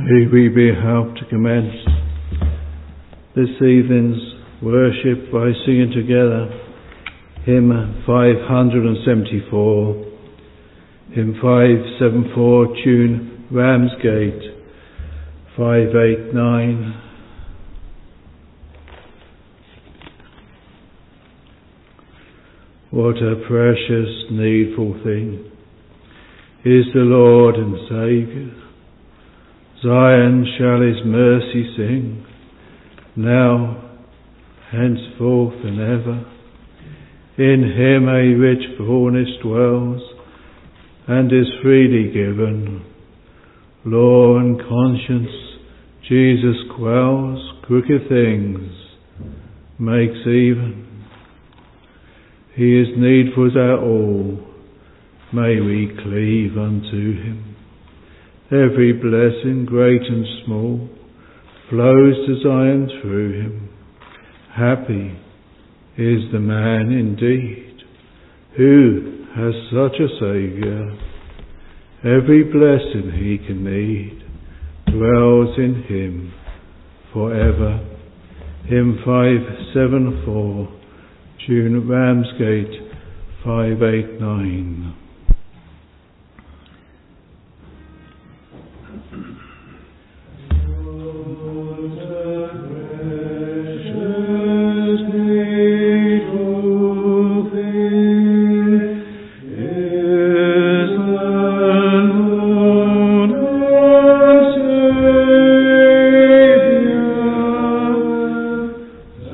May we be helped to commence this evening's worship by singing together hymn 574, hymn 574, tune Ramsgate 589. What a precious, needful thing is the Lord and Saviour. Zion shall his mercy sing, now, henceforth and ever. In him a rich fullness dwells, and is freely given. Law and conscience Jesus quells, crooked things makes even. He is needful as our all, may we cleave unto him. Every blessing, great and small, flows to Zion through him. Happy is the man indeed who has such a Saviour. Every blessing he can need dwells in him forever. Hymn 574, tune Ramsgate 589.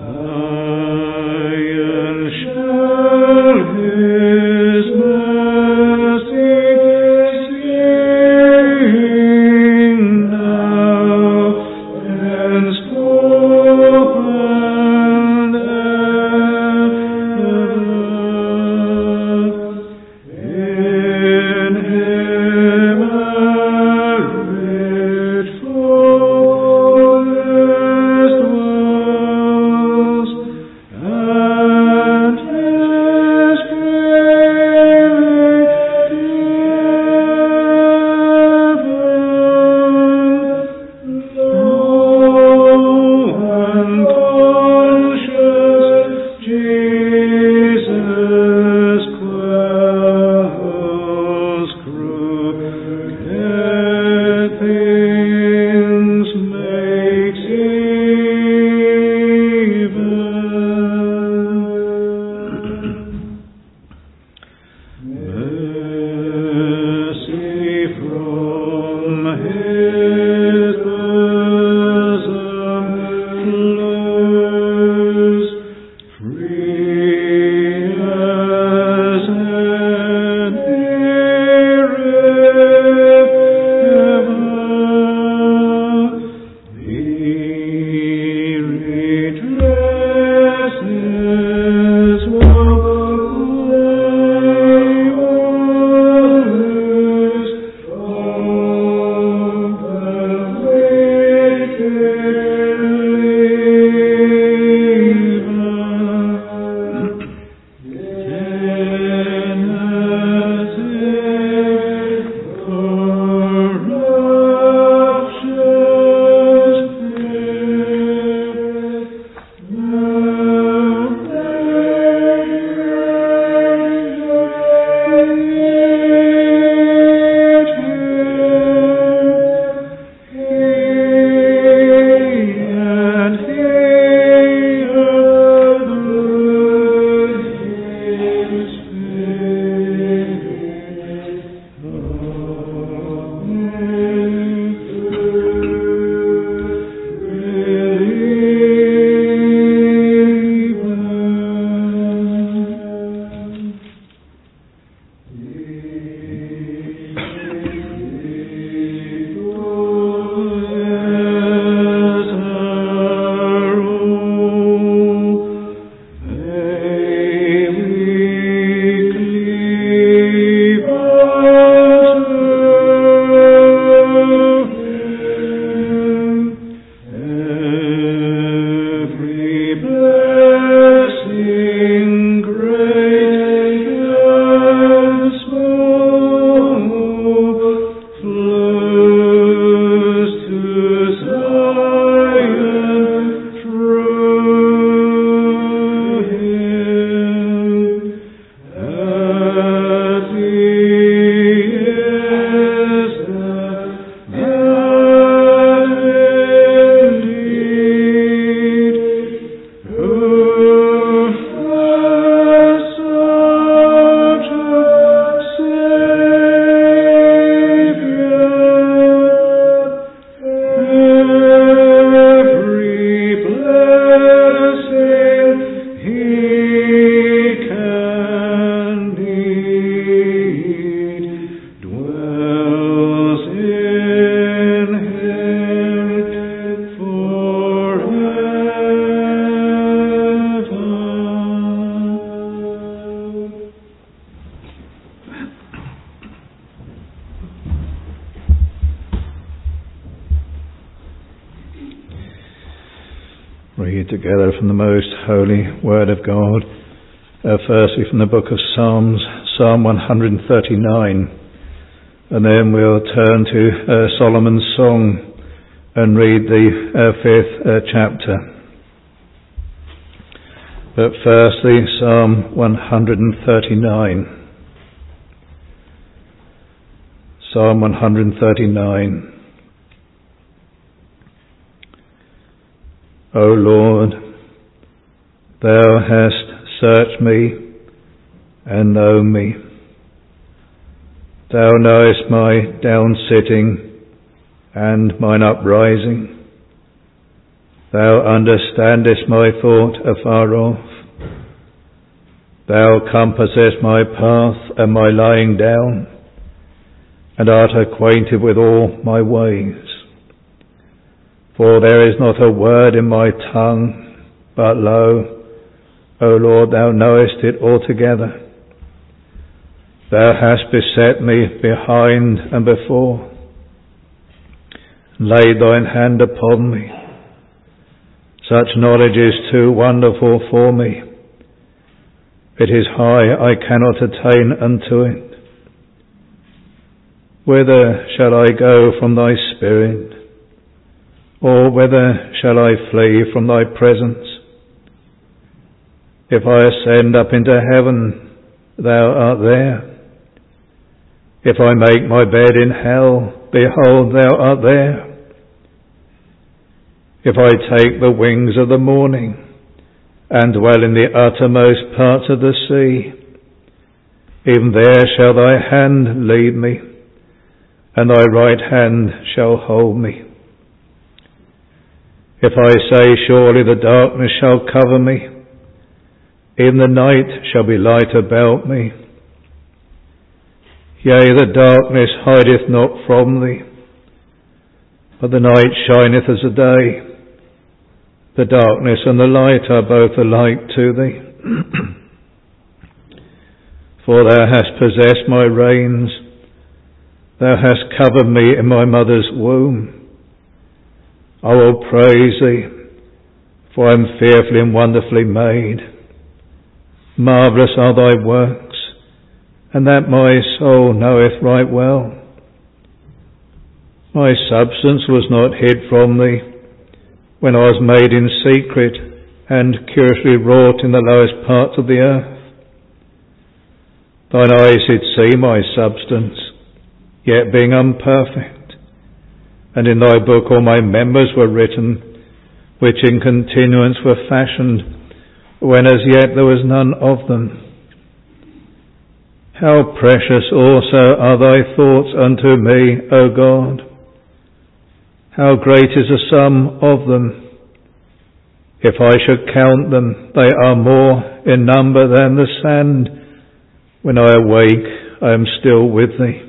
His mercy Read together from the most holy word of God. Firstly from the book of Psalms, Psalm 139. And then we'll turn to Solomon's Song and read the fifth chapter. But firstly, Psalm 139. Psalm 139. O Lord, thou hast searched me and known me. Thou knowest my down-sitting and mine uprising. Thou understandest my thought afar off. Thou compassest my path and my lying down, and art acquainted with all my ways. For there is not a word in my tongue, but lo, O Lord, thou knowest it altogether. Thou hast beset me behind and before, laid thine hand upon me. Such knowledge is too wonderful for me. It is high, I cannot attain unto it. Whither shall I go from thy spirit? Or whither shall I flee from thy presence? If I ascend up into heaven, thou art there. If I make my bed in hell, behold, thou art there. If I take the wings of the morning, and dwell in the uttermost parts of the sea, even there shall thy hand lead me, and thy right hand shall hold me. If I say, surely the darkness shall cover me, even the night shall be light about me. Yea, the darkness hideth not from thee, but the night shineth as a day. The darkness and the light are both alike to thee. For thou hast possessed my reins, thou hast covered me in my mother's womb. I will praise thee, for I am fearfully and wonderfully made. Marvellous are thy works, and that my soul knoweth right well. My substance was not hid from thee, when I was made in secret and curiously wrought in the lowest parts of the earth. Thine eyes did see my substance, yet being unperfect. And in thy book all my members were written, which in continuance were fashioned, when as yet there was none of them. How precious also are thy thoughts unto me, O God! How great is the sum of them! If I should count them, they are more in number than the sand. When I awake, I am still with thee.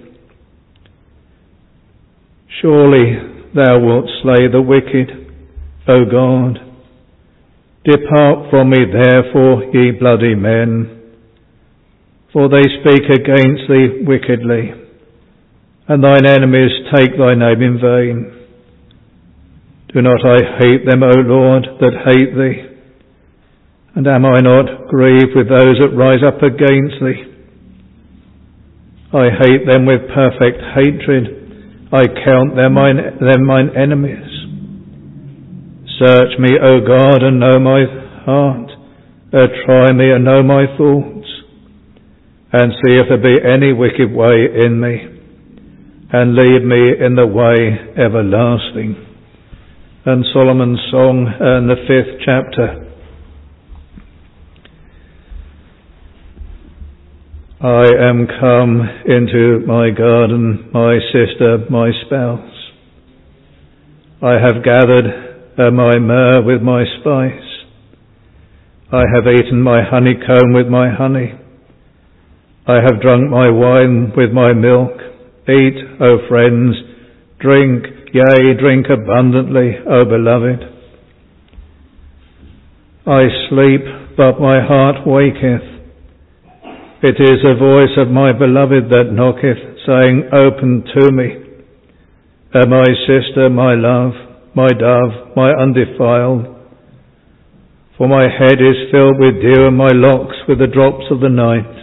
Surely thou wilt slay the wicked, O God. Depart from me therefore, ye bloody men, for they speak against thee wickedly, and thine enemies take thy name in vain. Do not I hate them, O Lord, that hate thee? And am I not grieved with those that rise up against thee? I hate them with perfect hatred. I count them mine enemies. Search me, O God, and know my heart. Try me and know my thoughts, and see if there be any wicked way in me, and lead me in the way everlasting. And Solomon's Song, in the 5th chapter. I am come into my garden, my sister, my spouse. I have gathered my myrrh with my spice. I have eaten my honeycomb with my honey. I have drunk my wine with my milk. Eat, O friends, drink, yea, drink abundantly, O beloved. I sleep, but my heart waketh. It is the voice of my beloved that knocketh, saying, Open to me. My sister, my love, my dove, my undefiled, For my head is filled with dew, and my locks with the drops of the night.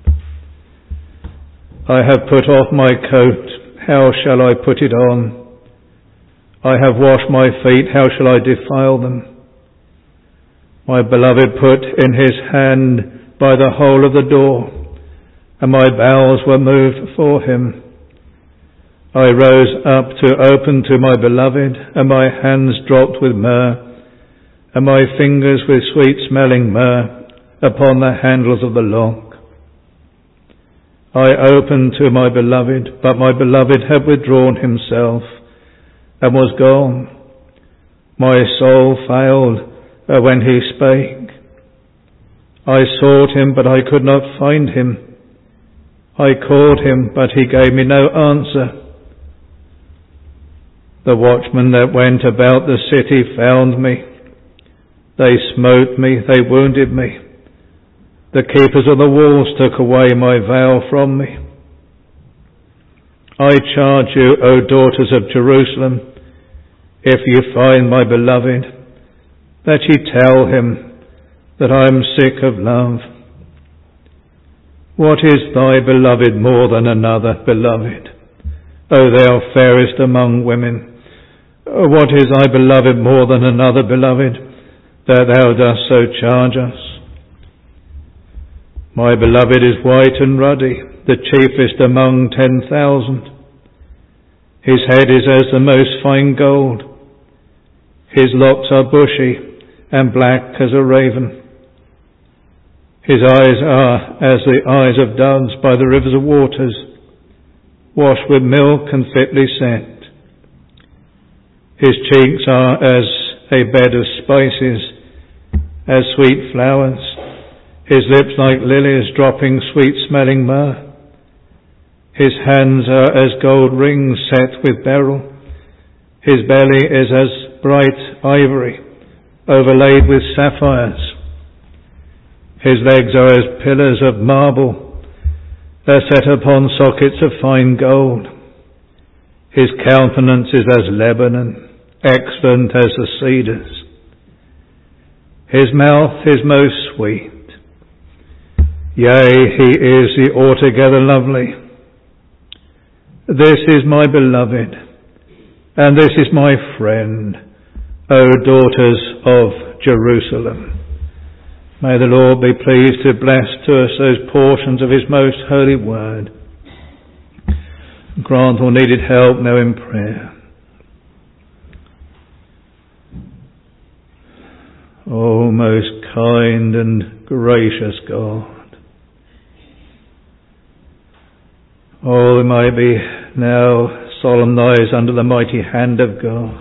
I have put off my coat, how shall I put it on? I have washed my feet, how shall I defile them? My beloved put in his hand by the hole of the door, and my bowels were moved for him. I rose up to open to my beloved, and my hands dropped with myrrh, and my fingers with sweet-smelling myrrh upon the handles of the lock. I opened to my beloved, but my beloved had withdrawn himself and was gone. My soul failed when he spake. I sought him, but I could not find him. I called him, but he gave me no answer. The watchmen that went about the city found me. They smote me, they wounded me. The keepers of the walls took away my veil from me. I charge you, O daughters of Jerusalem, if you find my beloved, that ye tell him that I am sick of love. What is thy beloved more than another beloved, O thou fairest among women? What is thy beloved more than another beloved, that thou dost so charge us? My beloved is white and ruddy, the chiefest among 10,000. His head is as the most fine gold. His locks are bushy and black as a raven. His eyes are as the eyes of doves by the rivers of waters, washed with milk and fitly set. His cheeks are as a bed of spices, as sweet flowers. His lips like lilies dropping sweet-smelling myrrh. His hands are as gold rings set with beryl. His belly is as bright ivory, overlaid with sapphires. His legs are as pillars of marble, set upon sockets of fine gold. His countenance is as Lebanon, excellent as the cedars. His mouth is most sweet. Yea, he is the altogether lovely. This is my beloved, and this is my friend, O daughters of Jerusalem. May the Lord be pleased to bless to us those portions of his most holy word. Grant all needed help now in prayer. O most kind and gracious God, oh, we might be now solemnized under the mighty hand of God.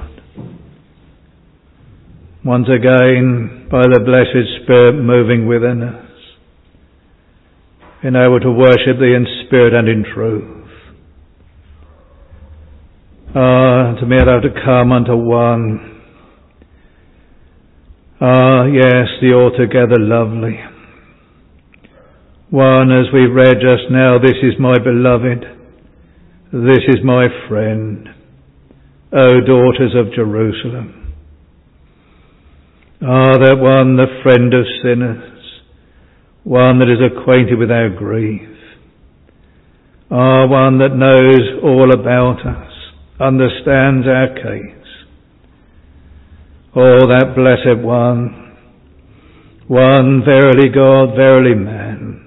Once again, by the blessed Spirit moving within us, being able to worship thee in spirit and in truth. To be able to come unto one. Yes, the altogether lovely. One, as we read just now, this is my beloved, this is my friend, O daughters of Jerusalem. That one, the friend of sinners, one that is acquainted with our grief, one that knows all about us, understands our case. Oh, that blessed one verily God, verily man.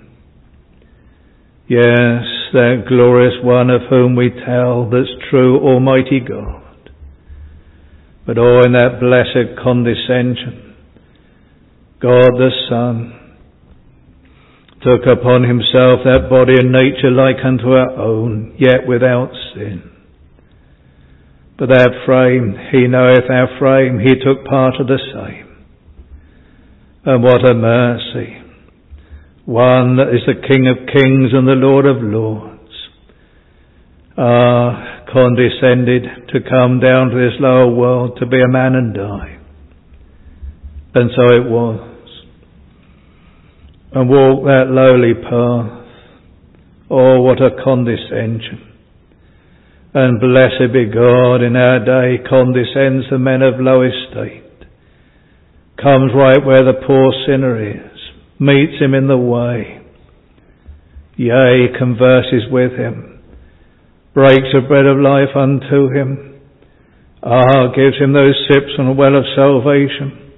Yes, that glorious one of whom we tell, that's true Almighty God. But oh, in that blessed condescension, God the Son took upon himself that body and nature like unto our own, yet without sin. But that frame, he knoweth our frame, he took part of the same. And what a mercy. One that is the King of kings and the Lord of lords, condescended to come down to this lower world to be a man and die. And so it was. And walk that lowly path. Oh, what a condescension. And blessed be God in our day condescends to men of low estate. comes right where the poor sinner is, meets him in the way, yea, converses with him, breaks the bread of life unto him, gives him those sips from the well of salvation,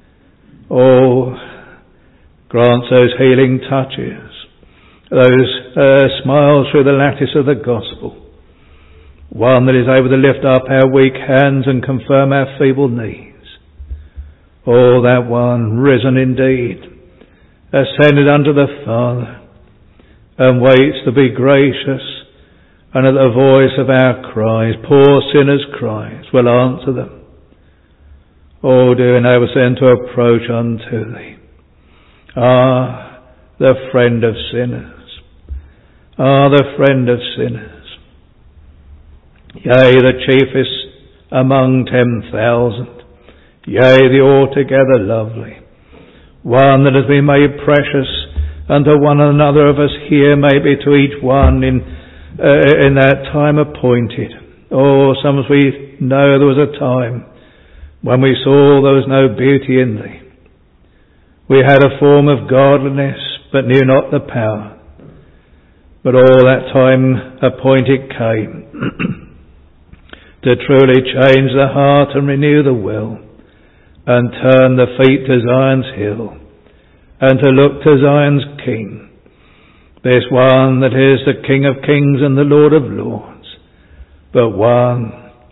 grants those healing touches, those smiles through the lattice of the gospel, one that is able to lift up our weak hands and confirm our feeble knees. That one, risen indeed, ascended unto the Father, and waits to be gracious, and at the voice of our cries, poor sinners' cries, will answer them. Do enable us then to approach unto thee. The friend of sinners. The friend of sinners. Yea, the chiefest among 10,000. Yea, the altogether lovely, one that has been made precious unto one another of us here, maybe to each one in that time appointed. Some as we know there was a time when we saw there was no beauty in thee. We had a form of godliness, but knew not the power. But all that time appointed came to truly change the heart and renew the will, and turn the feet to Zion's hill, and to look to Zion's King, this one that is the King of kings and the Lord of lords, but one,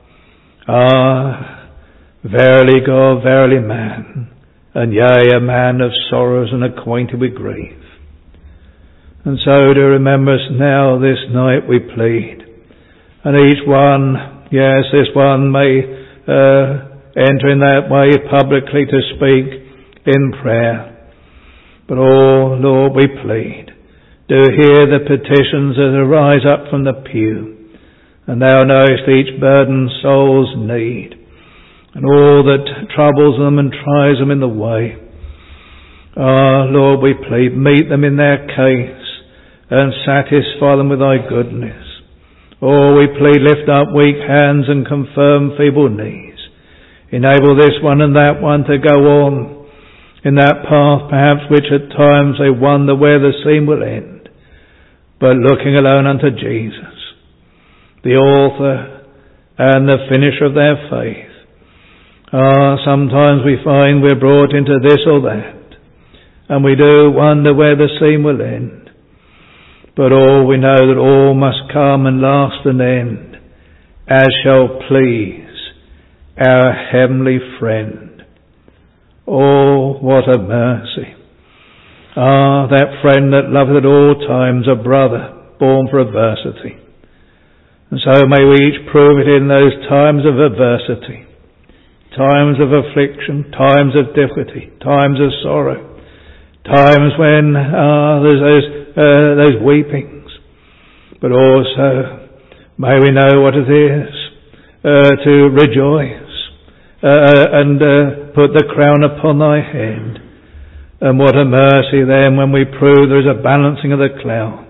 verily God, verily man, and yea, a man of sorrows and acquainted with grief. And so to remember us now this night we plead, and each one, yes, this one may enter in that way publicly to speak in prayer. But Lord, we plead, do hear the petitions that arise up from the pew, and thou knowest each burdened soul's need, and all that troubles them and tries them in the way. Lord, we plead, meet them in their case, and satisfy them with thy goodness. We plead, lift up weak hands and confirm feeble knees. Enable this one and that one to go on in that path, perhaps which at times they wonder where the seam will end, but looking alone unto Jesus, the author and the finisher of their faith. Sometimes we find we're brought into this or that, and we do wonder where the seam will end. But we know that all must come and last and end, as shall please our heavenly friend. What a mercy. That friend that loveth at all times, a brother born for adversity. And so may we each prove it in those times of adversity, times of affliction, times of difficulty, times of sorrow, times when there's those weepings. But also may we know what it is to rejoice and put the crown upon thy head. And what a mercy then when we prove there is a balancing of the clouds.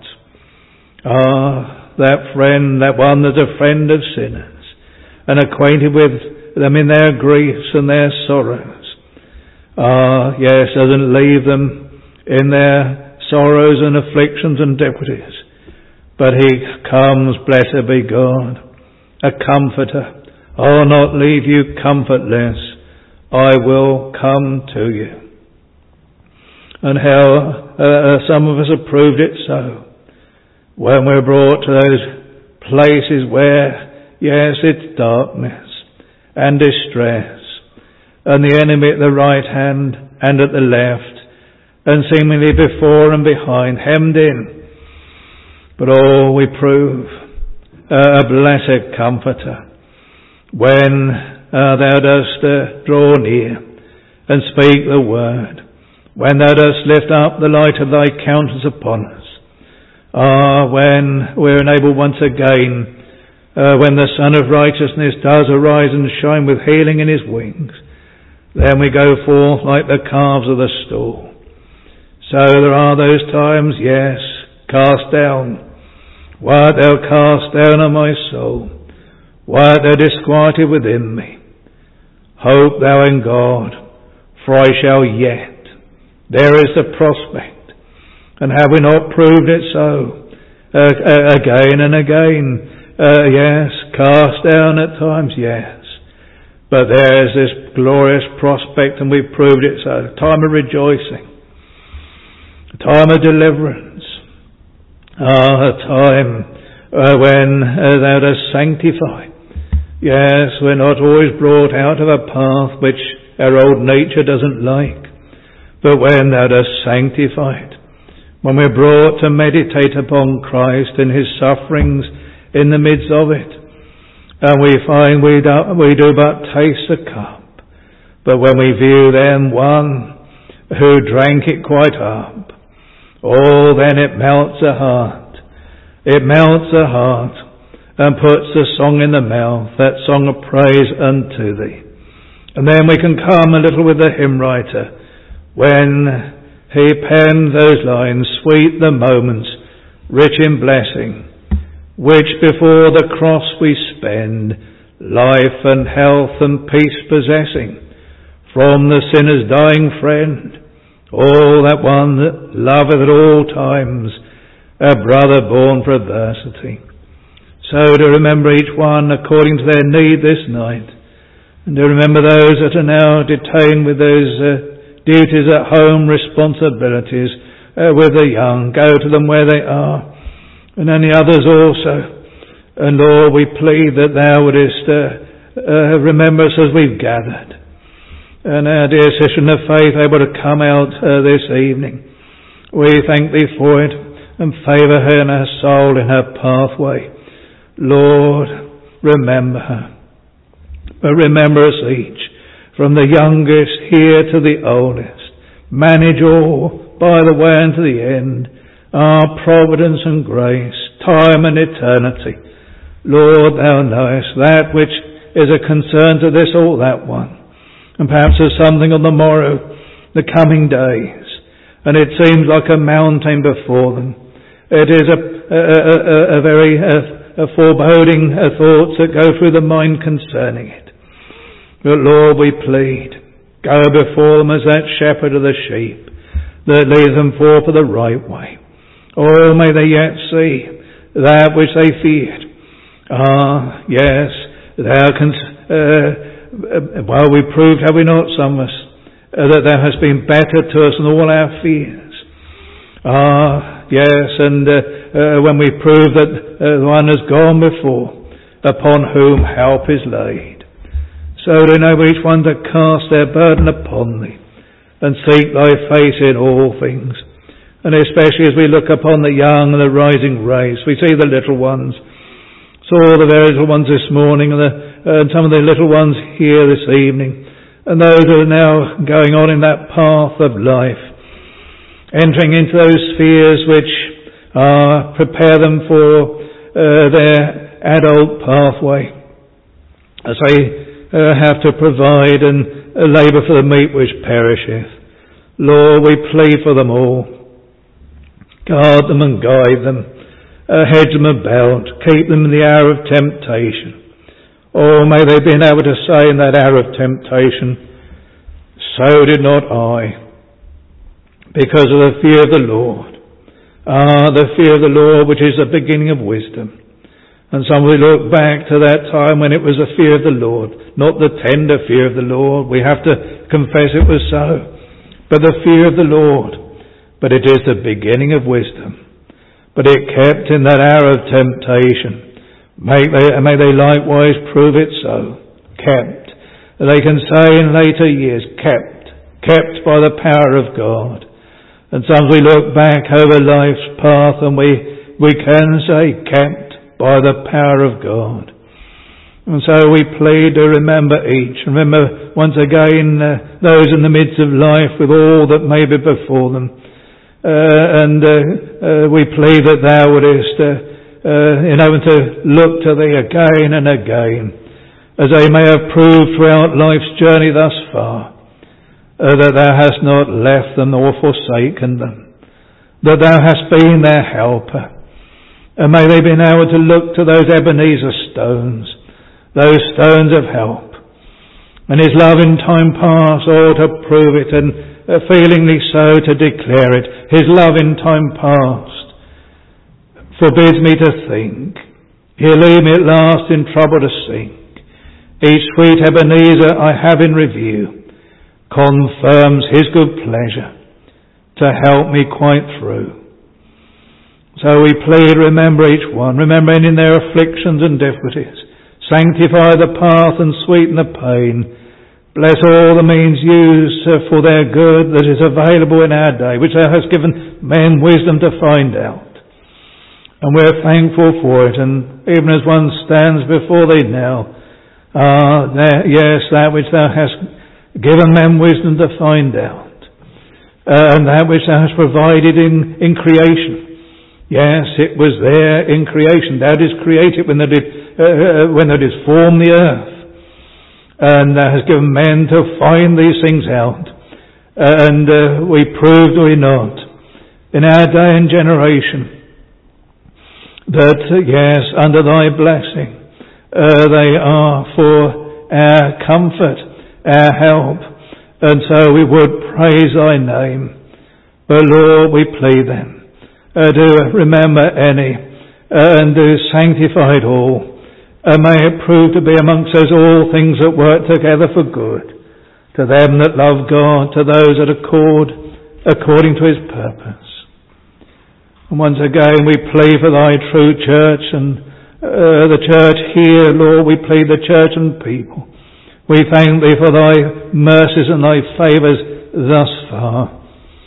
That friend, that one that's a friend of sinners, and acquainted with them in their griefs and their sorrows. Yes, doesn't leave them in their sorrows and afflictions and difficulties, but he comes, blessed be God, a comforter. I'll not leave you comfortless, I will come to you. And how some of us have proved it so, when we're brought to those places where, yes, it's darkness and distress, and the enemy at the right hand and at the left, and seemingly before and behind, hemmed in. But we prove a blessed comforter when thou dost draw near and speak the word, when thou dost lift up the light of thy countenance upon us. When we're enabled once again, when the Son of Righteousness does arise and shine with healing in his wings, then we go forth like the calves of the stall. So there are those times, yes, cast down. Why art thou cast down, O my soul? Why art thou disquieted within me? Hope thou in God, for I shall yet. There is the prospect. And have we not proved it so? Again and again. Yes, cast down at times, yes. But there is this glorious prospect, and we've proved it so. A time of rejoicing. A time of deliverance. A time when thou dost sanctify. Yes, we're not always brought out of a path which our old nature doesn't like. But when thou dost sanctify it, when we're brought to meditate upon Christ and his sufferings in the midst of it, and we find we do but taste the cup, but when we view then one who drank it quite up, oh, then it melts the heart. It melts the heart and puts the song in the mouth, that song of praise unto thee. And then we can come a little with the hymn writer when he penned those lines, sweet the moments, rich in blessing, which before the cross we spend, life and health and peace possessing, from the sinner's dying friend, all that one that loveth at all times, a brother born for adversity. So to remember each one according to their need this night, and to remember those that are now detained with those duties at home, responsibilities with the young, go to them where they are, and any others also. And Lord, we plead that thou wouldest remember us as we've gathered. And our dear sister in the faith able to come out this evening. We thank thee for it and favour her in her soul, in her pathway. Lord, remember her. But remember us each, from the youngest here to the oldest. Manage all by the way and to the end. Our providence and grace, time and eternity. Lord, thou knowest that which is a concern to this or that one. And perhaps there's something on the morrow, the coming days, and it seems like a mountain before them. It is a very foreboding thoughts that go through the mind concerning it. But Lord, we plead, go before them as that shepherd of the sheep that leads them forth for the right way. Oh, may they yet see that which they feared. Ah, yes, thou canst, well, we proved, have we not, some of us, that thou hast been better to us than all our fears. Ah, yes, and when we prove that the one has gone before, upon whom help is laid. So to enable each one to cast their burden upon thee, and seek thy face in all things. And especially as we look upon the young and the rising race, we see the little ones. Saw the very little ones this morning, and some of the little ones here this evening, and those who are now going on in that path of life, entering into those spheres which prepare them for their adult pathway, as they have to provide and labour for the meat which perisheth. Lord, we plead for them all. Guard them and guide them. Hedge them about. Keep them in the hour of temptation. Oh, may they be able to say in that hour of temptation, so did not I, because of the fear of the Lord. The fear of the Lord, which is the beginning of wisdom. And some will look back to that time when it was the fear of the Lord, not the tender fear of the Lord. We have to confess it was so. But the fear of the Lord. But it is the beginning of wisdom. But it kept in that hour of temptation. May they likewise prove it so. Kept. They can say in later years, kept by the power of God. And sometimes we look back over life's path and we can say, kept by the power of God. And so we plead to remember each. Remember once again those in the midst of life with all that may be before them. We plead that thou wouldest enable to look to thee again and again, as they may have proved throughout life's journey thus far, that thou hast not left them nor forsaken them, that thou hast been their helper. And may they be able to look to those Ebenezer stones, those stones of help, and his love in time past, oh, to prove it, and feelingly so to declare it. His love in time past forbids me to think. He'll leave me at last in trouble to sink. Each sweet Ebenezer I have in review confirms his good pleasure to help me quite through. So we plead, remember each one, remember in their afflictions and difficulties. Sanctify the path and sweeten the pain. Bless all the means used for their good that is available in our day, which thou hast given men wisdom to find out. And we're thankful for it, and even as one stands before thee now, yes, that which thou hast given men wisdom to find out, and that which thou hast provided in creation. Yes, it was there in creation. Thou didst create it when thou didst form the earth. And thou hast given men to find these things out. And we prove, do we not, in our day and generation, that, yes, under thy blessing, they are for our comfort, our help. And so we would praise thy name. But Lord, we plead them. Do remember any, and do sanctify it all, and may it prove to be amongst us all things that work together for good, to them that love God, to those that are called according to his purpose. And once again we plead for thy true church, and the church here, Lord, we plead the church and people. We thank thee for thy mercies and thy favours thus far.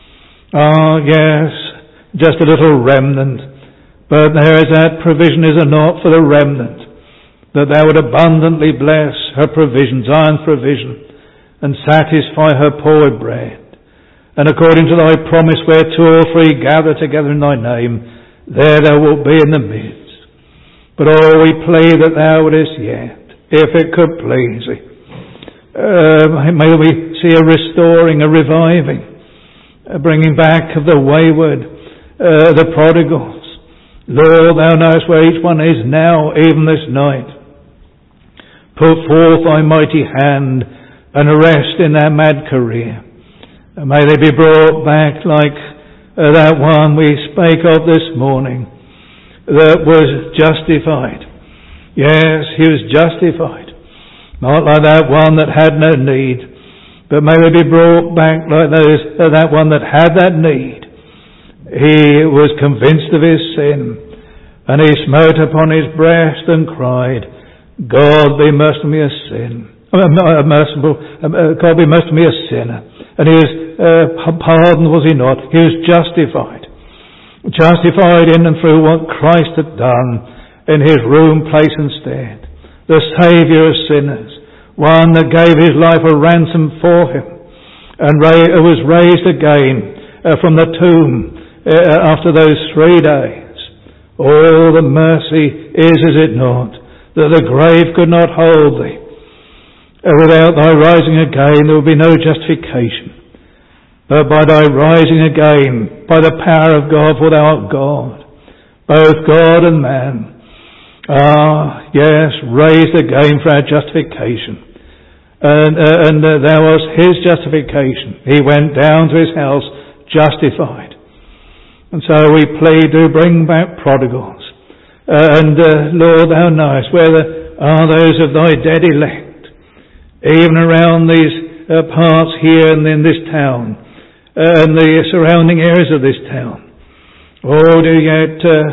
Yes, just a little remnant, but there is that provision, is it not, for the remnant, that thou would abundantly bless her provision, Zion's provision, and satisfy her poor with bread. And according to thy promise, where two or three gather together in thy name, there thou wilt be in the midst. But oh, we pray that thou wouldest yet, if it could please thee, may we see a restoring, a reviving, a bringing back of the wayward, the prodigals. Lord, thou knowest where each one is now, even this night. Put forth thy mighty hand and arrest in their mad career. And may they be brought back like that one we spake of this morning, that was justified. Yes, he was justified. Not like that one that had no need, but may they be brought back like that one that had that need. He was convinced of his sin, and he smote upon his breast and cried, God be merciful to me a sin. God be merciful to me a sinner. And he was pardoned, was he not? He was justified. Justified in and through what Christ had done in his room, place and stead. The Saviour of sinners. One that gave his life a ransom for him. And was raised again from the tomb after those 3 days. Oh, the mercy is it not, that the grave could not hold thee. Without thy rising again, there will be no justification. But by thy rising again, by the power of God, for thou art God, both God and man, yes, raised again for our justification. And there was his justification. He went down to his house justified. And so we plead to bring back prodigals. And Lord, thou knowest where are those of thy dead elect, even around these parts here and in this town, and the surrounding areas of this town. Oh, do yet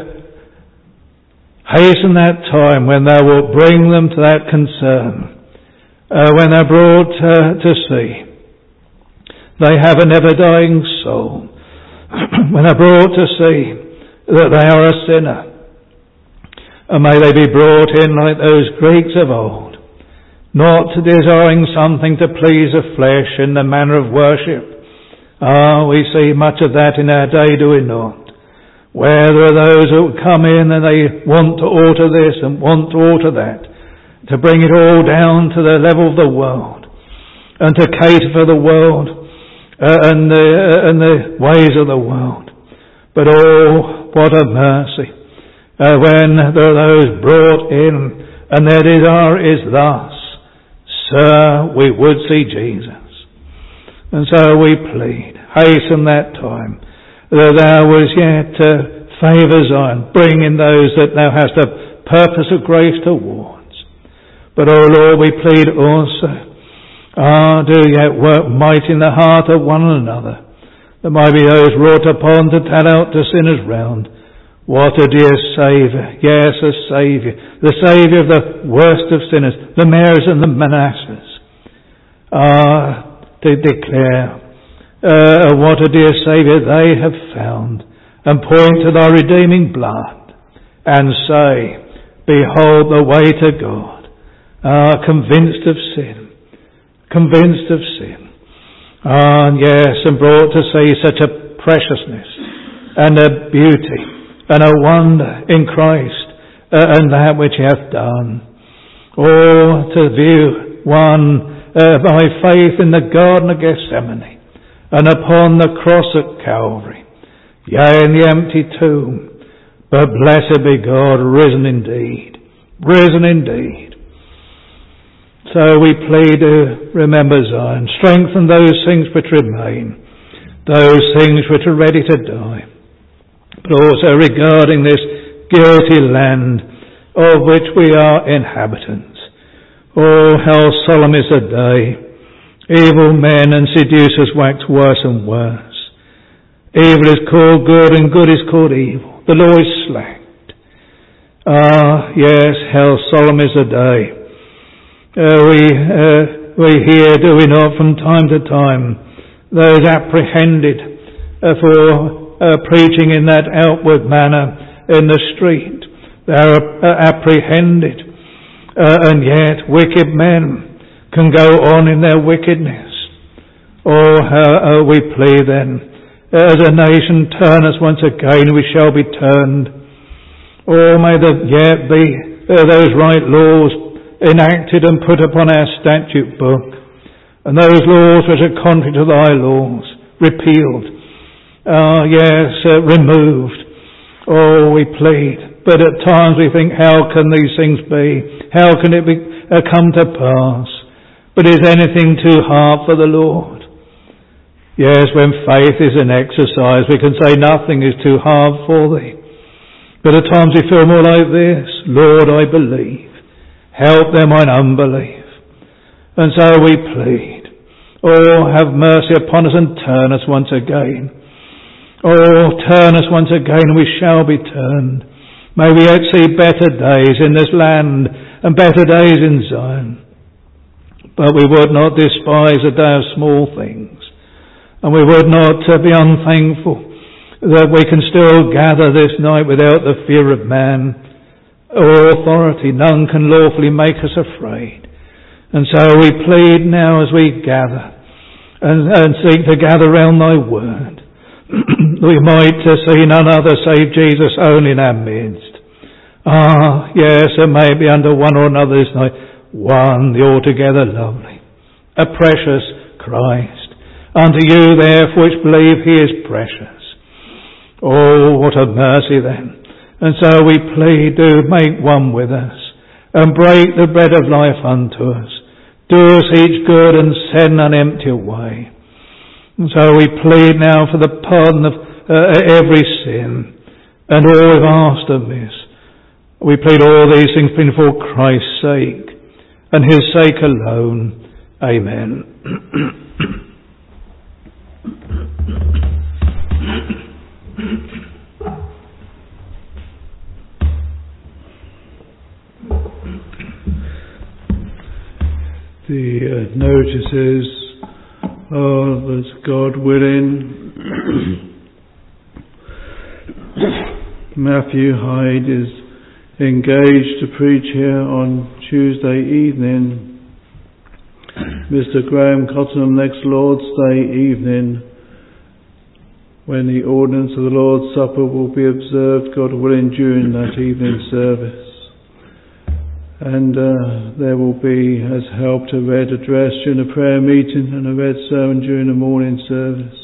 hasten that time when thou wilt bring them to that concern, when they're brought to see they have a never-dying soul, when they're brought to see that they are a sinner. And may they be brought in like those Greeks of old, not desiring something to please the flesh in the manner of worship. We see much of that in our day, do we not? Where there are those who come in and they want to alter this and want to alter that, to bring it all down to the level of the world, and to cater for the world and the ways of the world. But oh, what a mercy when there are those brought in, and their desire is thus, Sir, we would see Jesus. And so we plead, hasten that time, that thou wouldst yet favour Zion, bring in those that thou hast a purpose of grace towards. But, O Lord, we plead also, do yet work might in the heart of one another. There might be those wrought upon to tell out to sinners round. What a dear Saviour, yes, a Saviour, the Saviour of the worst of sinners, the Marys and the Manassehs. To declare what a dear Saviour they have found, and point to thy redeeming blood, and say, behold the way to God, convinced of sin, yes, and brought to see such a preciousness, and a beauty, and a wonder in Christ, and that which he hath done. Or to view one by faith in the Garden of Gethsemane, and upon the cross at Calvary, yea, in the empty tomb. But blessed be God, risen indeed. So we plead to remember Zion, strengthen those things which remain, those things which are ready to die. But also regarding this guilty land of which we are inhabitants. Oh, how solemn is the day. Evil men and seducers wax worse and worse. Evil is called good and good is called evil. The law is slacked. Yes, how solemn is the day. We hear, do we not, from time to time, those apprehended for preaching in that outward manner in the street. They are apprehended. And yet wicked men can go on in their wickedness. Oh, how we plead then, as a nation turn us once again, we shall be turned. Oh, may there yet be those right laws enacted and put upon our statute book, and those laws which are contrary to thy laws repealed. Removed. Oh, we plead. But at times we think, how can these things be? How can it come to pass? But is anything too hard for the Lord? Yes, when faith is an exercise, we can say nothing is too hard for thee. But at times we feel more like this: Lord, I believe. Help them mine unbelief. And so we plead. Oh, have mercy upon us and turn us once again. Oh, turn us once again, and we shall be turned. May we yet see better days in this land and better days in Zion. But we would not despise a day of small things, and we would not be unthankful that we can still gather this night without the fear of man or authority. None can lawfully make us afraid. And so we plead now as we gather and seek to gather round thy word. We might see none other save Jesus only in our midst. Yes, and maybe under one or another this night, one, the altogether lovely, a precious Christ. Unto you, therefore, which believe he is precious. Oh, what a mercy then. And so we plead, do make one with us, and break the bread of life unto us. Do us each good, and send none empty away. And so we plead now for the pardon of every sin, and all we've asked of this. We plead all these things for Christ's sake, and his sake alone. Amen. The notices are that God willing, Matthew Hyde is engaged to preach here on Tuesday evening. Mr. Graham Cottenham next Lord's Day evening, when the ordinance of the Lord's Supper will be observed, God willing, during that evening service. And there will be, as helped, a read address during the prayer meeting and a read sermon during the morning service.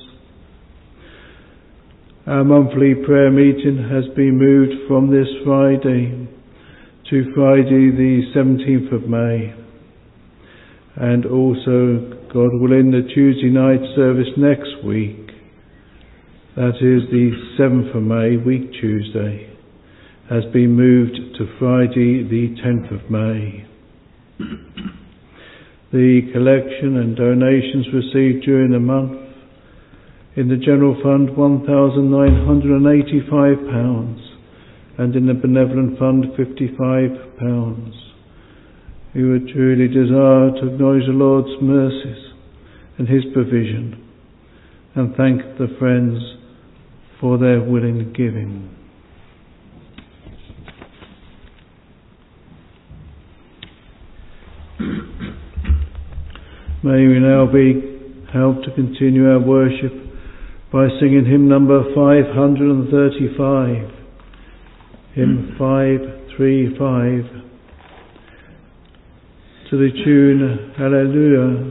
Our monthly prayer meeting has been moved from this Friday to Friday the 17th of May. And also, God willing, the Tuesday night service next week, that is the 7th of May, week Tuesday, has been moved to Friday the 10th of May. The collection and donations received during the month in the General Fund, £1,985, and in the Benevolent Fund, £55. We would truly desire to acknowledge the Lord's mercies and His provision, and thank the friends for their willing giving. May we now be helped to continue our worship by singing hymn number 535, hymn 535, to the tune Hallelujah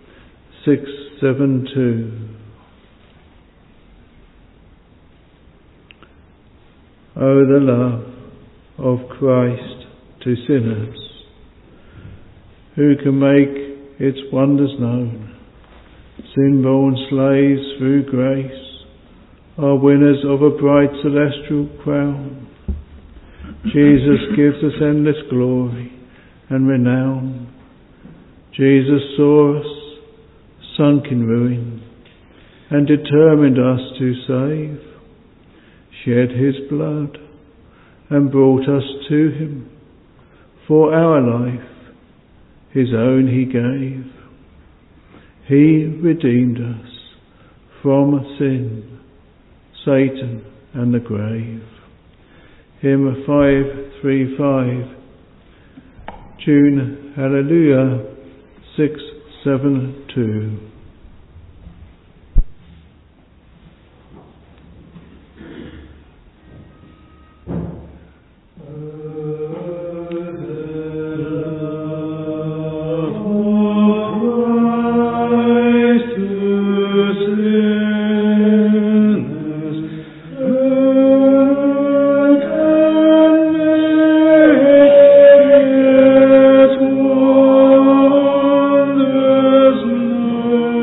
672. Oh, the love of Christ to sinners, who can make its wonders known. Sin-born slaves through grace are winners of a bright celestial crown. Jesus gives us endless glory and renown. Jesus saw us sunk in ruin and determined us to save, shed his blood and brought us to him. For our life his own he gave. He redeemed us from sin, Satan and the grave. Hymn 535, tune Hallelujah 672. No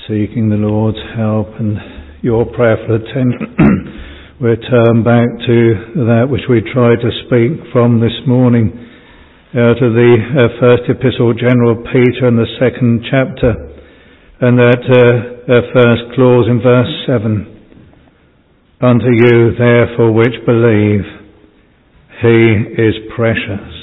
seeking the Lord's help and your prayerful attention, we'll turn back to that which we tried to speak from this morning out of the first epistle, General Peter, in the second chapter, and that first clause in verse 7. Unto you, therefore, which believe, he is precious.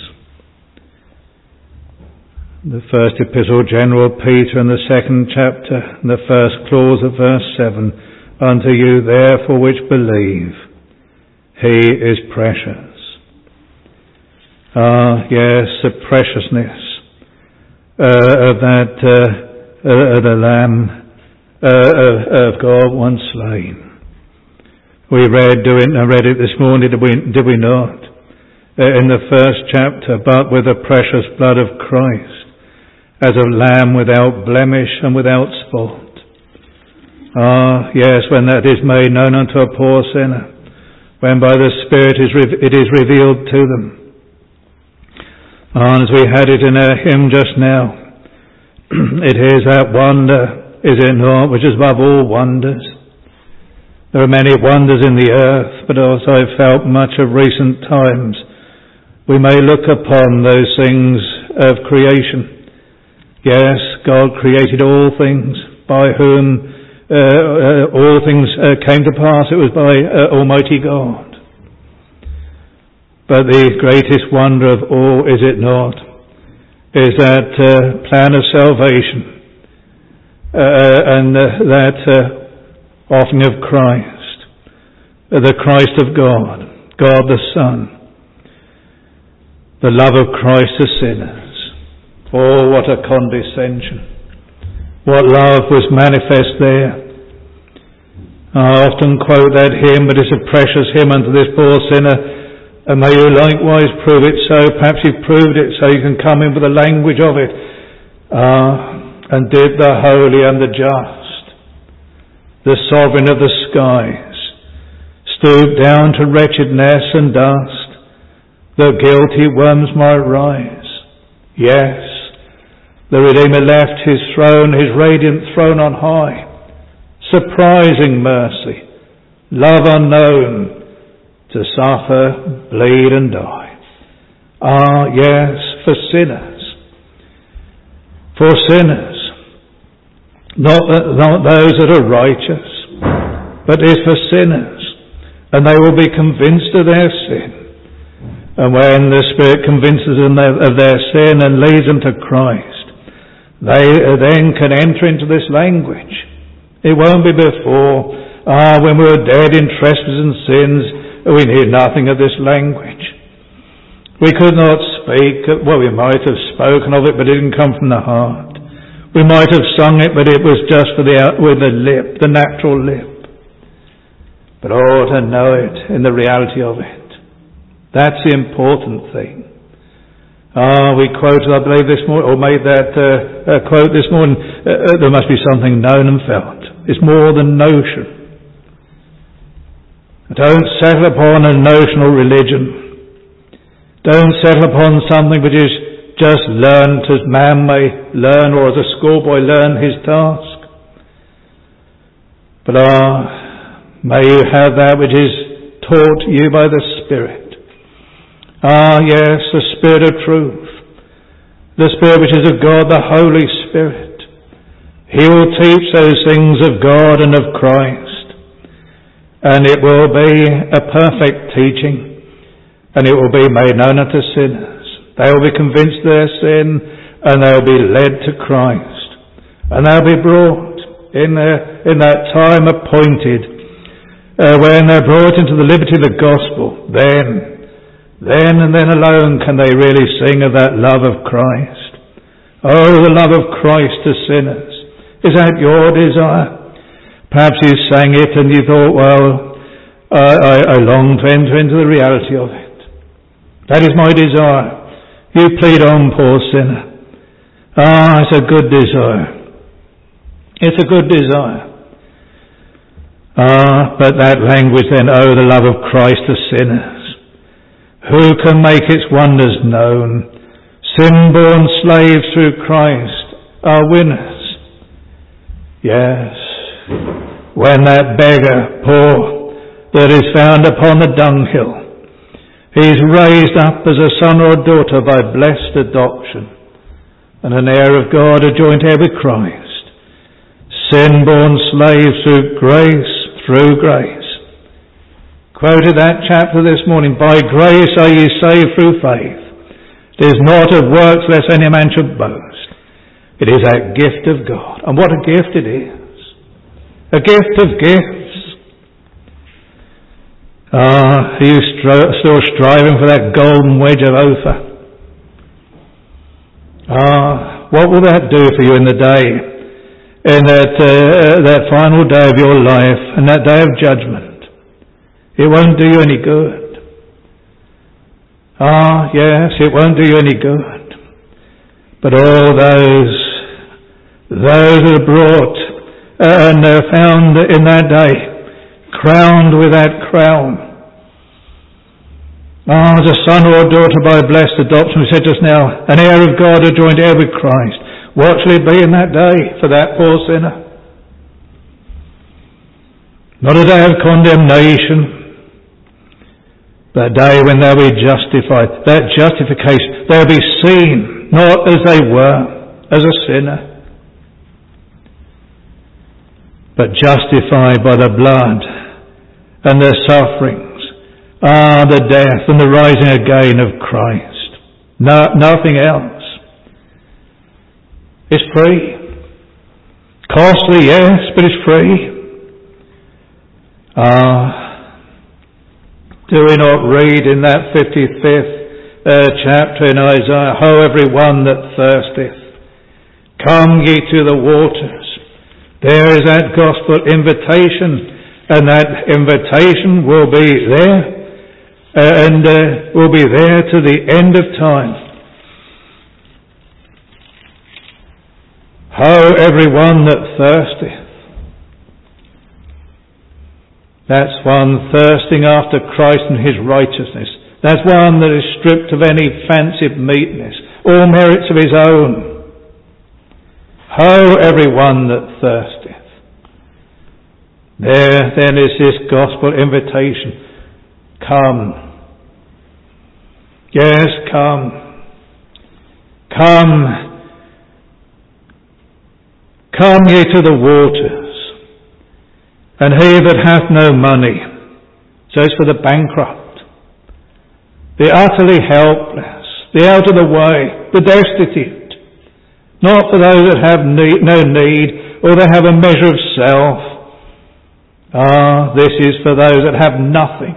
The first epistle, General Peter, in the second chapter, and the first clause of verse 7. Unto you, therefore, which believe, he is precious. Yes, the preciousness of that, the Lamb of God once slain. We read it this morning, did we not? In the first chapter, but with the precious blood of Christ, as a lamb without blemish and without spot. Yes, when that is made known unto a poor sinner, when by the Spirit it is revealed to them. And as we had it in our hymn just now, it is that wonder, is it not, which is above all wonders. There are many wonders in the earth, but as I've felt much of recent times, we may look upon those things of creation. Yes, God created all things, by whom all things came to pass. It was by Almighty God. But the greatest wonder of all, is it not, is that plan of salvation and that offering of Christ, the Christ of God, God the Son, the love of Christ to sinners. Oh, what a condescension. What love was manifest there. I often quote that hymn, but it's a precious hymn unto this poor sinner, and may you likewise prove it so. Perhaps you've proved it so you can come in with the language of it. And did the holy and the just, the sovereign of the skies, stoop down to wretchedness and dust, the guilty worms might rise. Yes, the Redeemer left his throne, his radiant throne on high. Surprising mercy, love unknown, to suffer, bleed and die. Yes, for sinners. For sinners. Not those that are righteous, but is for sinners. And they will be convinced of their sin. And when the Spirit convinces them of their sin and leads them to Christ, they then can enter into this language. It won't be before, when we were dead in trespasses and sins, we need nothing of this language. We could not speak, well, we might have spoken of it, but it didn't come from the heart. We might have sung it, but it was just with the lip, the natural lip. But to know it in the reality of it. That's the important thing. We quoted, I believe, this morning, or made that quote this morning, there must be something known and felt. It's more than notion. Don't settle upon a notional religion. Don't settle upon something which is just learnt as man may learn, or as a schoolboy learn his task. But may you have that which is taught you by the Spirit. Yes, the Spirit of truth. The Spirit which is of God, the Holy Spirit. He will teach those things of God and of Christ. And it will be a perfect teaching. And it will be made known unto sinners. They will be convinced of their sin, and they will be led to Christ. And they'll be brought in that time appointed, when they're brought into the liberty of the gospel. Then and then alone can they really sing of that love of Christ. Oh, the love of Christ to sinners. Is that your desire? Perhaps you sang it and you thought, well, I long to enter into the reality of it. That is my desire. You plead on, poor sinner. It's a good desire. It's a good desire. But that language then, the love of Christ to sinners. Who can make its wonders known? Sin-born slaves through Christ are winners. Yes, when that beggar, poor, that is found upon the dunghill, he's raised up as a son or a daughter by blessed adoption, and an heir of God, a joint heir with Christ, sin-born slaves through grace. Quoted that chapter this morning, by grace are ye saved through faith. It is not of works lest any man should boast. It is a gift of God. And what a gift it is. A gift of gifts. Are you still striving for that golden wedge of Ophir? What will that do for you in the day? In that final day of your life and that day of judgment? It won't do you any good. Yes, it won't do you any good. But all those that are brought and are found in that day, crowned with that crown. As a son or a daughter by blessed adoption, we said just now, an heir of God, a joint heir with Christ. What shall it be in that day for that poor sinner? Not a day of condemnation, but a day when they'll be justified. That justification, they'll be seen, not as they were, as a sinner, but justified by the blood and the sufferings, the death and the rising again of Christ. Nothing else. It's free. Costly, yes, but it's free. Do we not read in that 55th chapter in Isaiah, Ho, every one that thirsteth, come ye to the waters. There is that gospel invitation, and that invitation will be there, and will be there to the end of time. Ho, every one that thirsteth. That's one thirsting after Christ and his righteousness. That's one that is stripped of any fancied meekness, all merits of his own. Ho, every one that thirsteth. There then is this gospel invitation. Come. Yes, come. Come. Come ye to the waters. And he that hath no money, so it's for the bankrupt, the utterly helpless, the out of the way, the destitute, not for those that have no need, or that have a measure of self. This is for those that have nothing.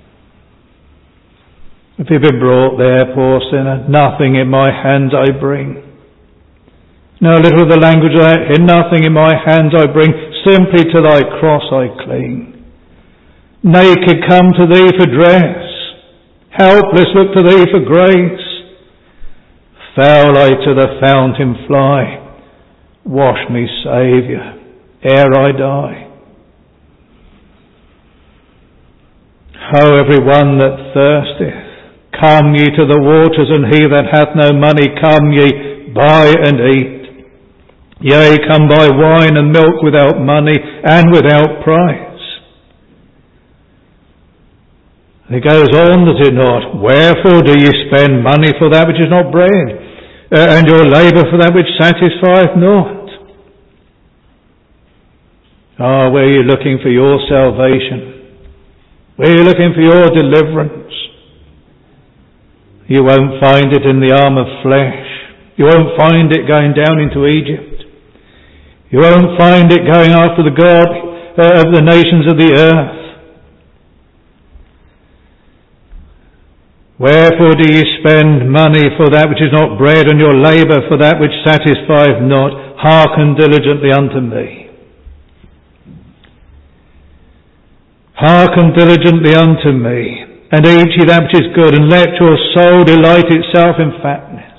If you've been brought there, poor sinner, nothing in my hands I bring. Now a little of the language of that here, nothing in my hands I bring, simply to thy cross I cling. Naked come to thee for dress, helpless look to thee for grace. Foul I to the fountain fly, wash me, Saviour, ere I die. Ho, every one that thirsteth, come ye to the waters, and he that hath no money, come ye, buy and eat. Yea, come buy wine and milk without money and without price. And it goes on, does it not? Wherefore do ye spend money for that which is not bread, and your labour for that which satisfieth not? Where are you looking for your salvation? Where are you looking for your deliverance? You won't find it in the arm of flesh. You won't find it going down into Egypt. You won't find it going after the God of the nations of the earth. Wherefore do ye spend money for that which is not bread, and your labour for that which satisfieth not? Hearken diligently unto me. Hearken diligently unto me, and eat ye that which is good, and let your soul delight itself in fatness.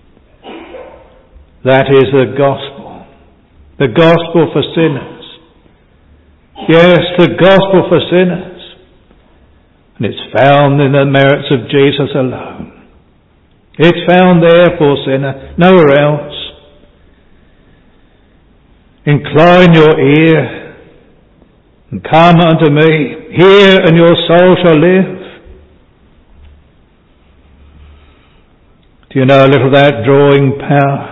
That is the gospel. The gospel for sinners. Yes, the gospel for sinners. And it's found in the merits of Jesus alone. It's found there, poor sinner, nowhere else. Incline your ear and come unto me. Hear, and your soul shall live. Do you know a little of that drawing power?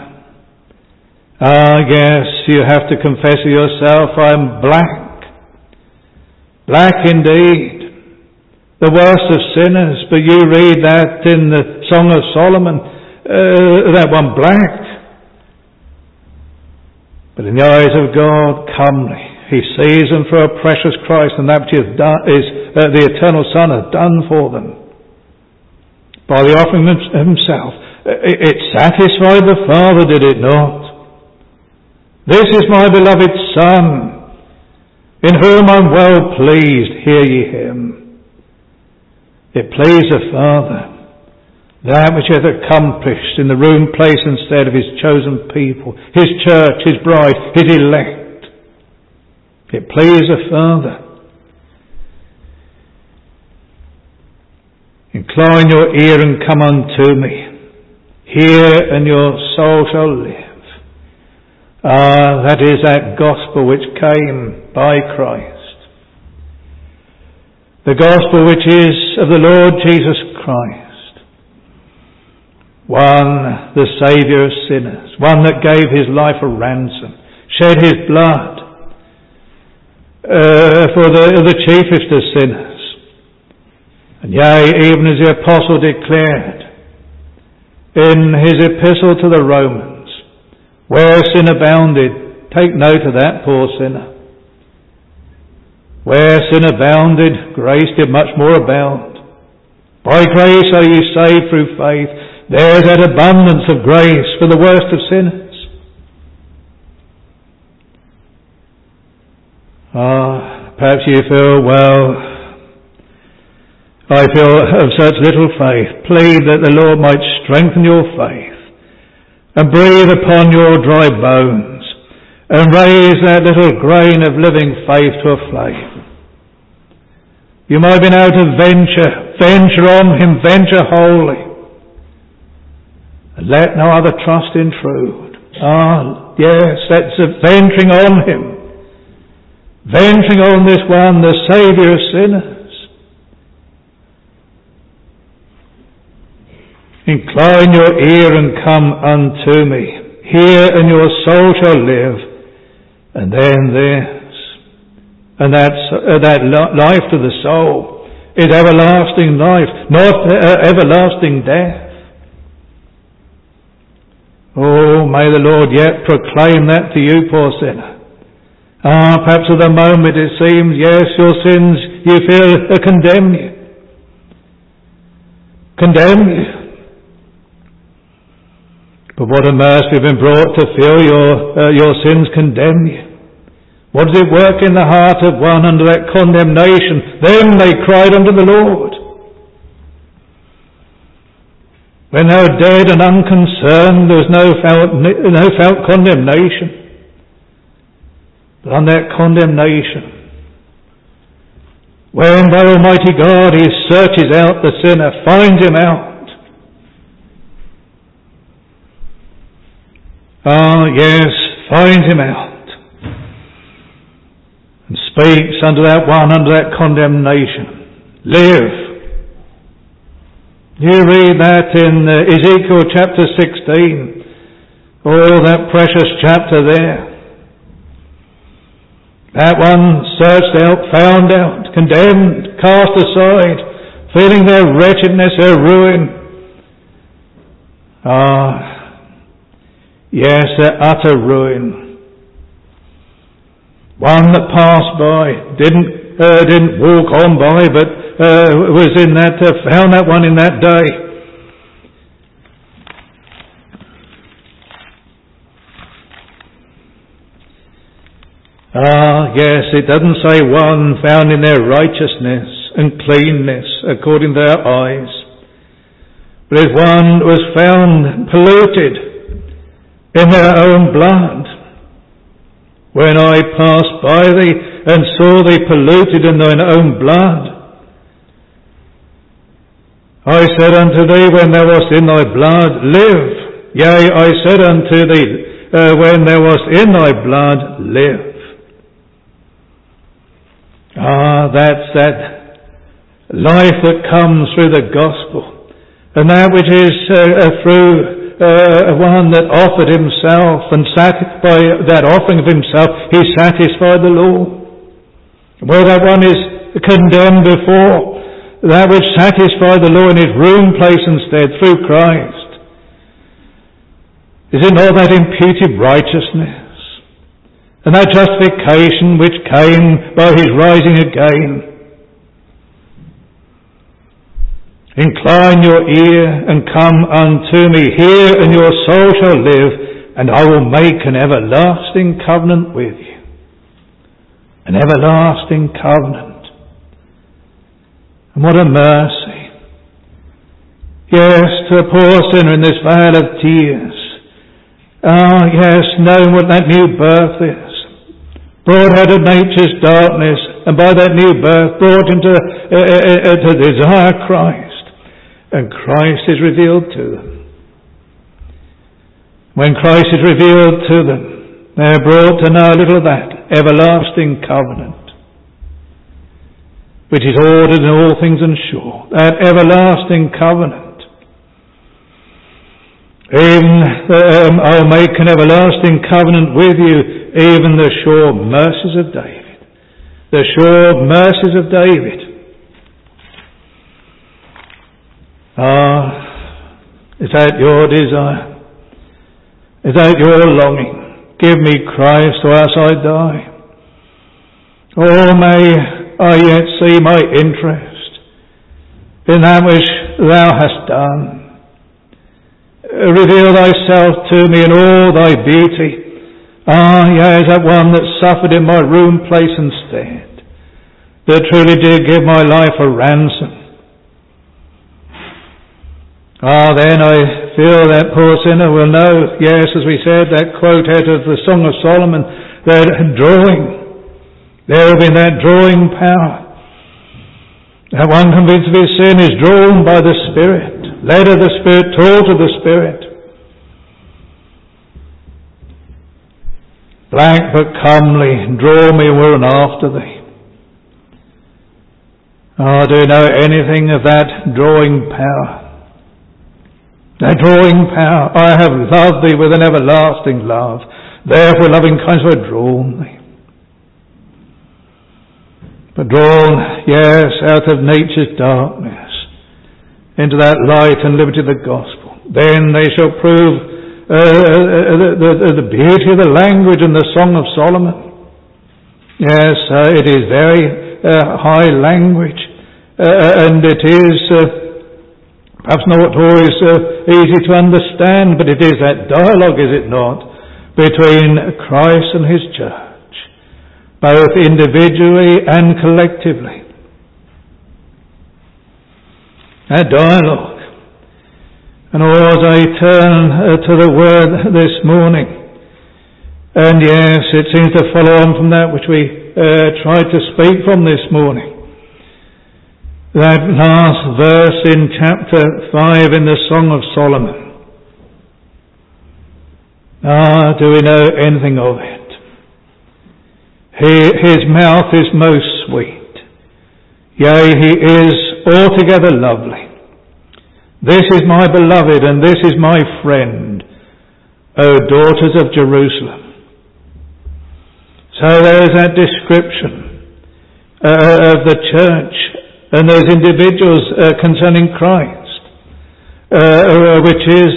Yes, you have to confess to yourself, I'm black. Black indeed. The worst of sinners. But you read that in the Song of Solomon, that one, black. But in the eyes of God, comely. He sees them for a precious Christ, and that which the eternal Son hath done for them. By the offering of himself. It satisfied the Father, did it not? This is my beloved Son, in whom I'm well pleased, hear ye him. It pleased the Father, that which hath accomplished in the room, place and stead of his chosen people, his church, his bride, his elect. It pleased the Father. Incline your ear and come unto me. Hear, and your soul shall live. That is that gospel which came by Christ. The gospel which is of the Lord Jesus Christ. One, the Saviour of sinners. One that gave his life a ransom. Shed his blood for the chiefest of sinners. And yea, even as the apostle declared in his epistle to the Romans, where sin abounded, take note of that, poor sinner. Where sin abounded, grace did much more abound. By grace are ye saved through faith. There's that abundance of grace for the worst of sinners. Perhaps you feel, well, I feel of such little faith. Plead that the Lord might strengthen your faith and breathe upon your dry bones and raise that little grain of living faith to a flame. You might be able to venture on him, venture wholly, and let no other trust intrude. Yes, that's venturing on him, venturing on this one, the Saviour of sinners. Incline your ear and come unto me. Hear, and your soul shall live. And then this. And that life to the soul is everlasting life, not everlasting death. Oh, may the Lord yet proclaim that to you, poor sinner. Perhaps at the moment it seems, yes, your sins, you feel, condemn you. Condemn you. But what a mercy we've been brought to feel your sins condemn you. What does it work in the heart of one under that condemnation? Then they cried unto the Lord. When they were dead and unconcerned, there was no felt condemnation. But on that condemnation, when by Almighty God he searches out the sinner, finds him out, yes, finds him out, and speaks unto that one under that condemnation. Live. You read that in Ezekiel chapter 16. Oh, that precious chapter there. That one searched out, found out, condemned, cast aside, feeling their wretchedness, their ruin. Yes, their utter ruin. One that passed by, didn't walk on by, but was in that, found that one in that day. Yes, it doesn't say one found in their righteousness and cleanness according to their eyes, but it's one was found polluted in their own blood. When I passed by thee and saw thee polluted in thine own blood, I said unto thee, when thou wast in thy blood, live. Yea, I said unto thee, when thou wast in thy blood, live. That's that life that comes through the gospel, and that which is through one that offered himself, and by that offering of himself he satisfied the law. Where that one is condemned before, that which satisfied the law in his room place instead through Christ. Is it not that imputed righteousness and that justification which came by his rising again? Incline your ear and come unto me. Hear, and your soul shall live, and I will make an everlasting covenant with you. An everlasting covenant. And what a mercy. Yes, to a poor sinner in this vale of tears. Yes, knowing what that new birth is. Brought out of nature's darkness, and by that new birth brought into to desire Christ. And Christ is revealed to them. When Christ is revealed to them, they are brought to know a little of that everlasting covenant, which is ordered in all things and sure. That everlasting covenant. Even I'll make an everlasting covenant with you, even the sure mercies of David. The sure mercies of David. Is that your desire? Is that your longing? Give me Christ, or else I die. Or may I yet see my interest in that which thou hast done. Reveal thyself to me in all thy beauty. Yes, that one that suffered in my room place instead, that truly did give my life a ransom. Then I feel that poor sinner will know, yes, as we said, that quote out of the Song of Solomon, that drawing, there will be that drawing power. That one convinced of his sin is drawn by the Spirit, led of the Spirit, taught of the Spirit. Black but comely, draw me, will run after thee. Do you know anything of that drawing power? That drawing power. I have loved thee with an everlasting love. Therefore loving kindness have drawn thee. But drawn, yes, out of nature's darkness into that light and liberty of the gospel. Then they shall prove the beauty of the language in the Song of Solomon. Yes, it is very high language, and it is perhaps not always easy to understand, but it is that dialogue, is it not, between Christ and his church, both individually and collectively. That dialogue. And as I turn to the word this morning, and yes, it seems to follow on from that which we tried to speak from this morning. That last verse in chapter 5 in the Song of Solomon. Do we know anything of it? His mouth is most sweet. Yea, he is altogether lovely. This is my beloved, and this is my friend, O daughters of Jerusalem. So there is that description of the church and those individuals concerning Christ, which is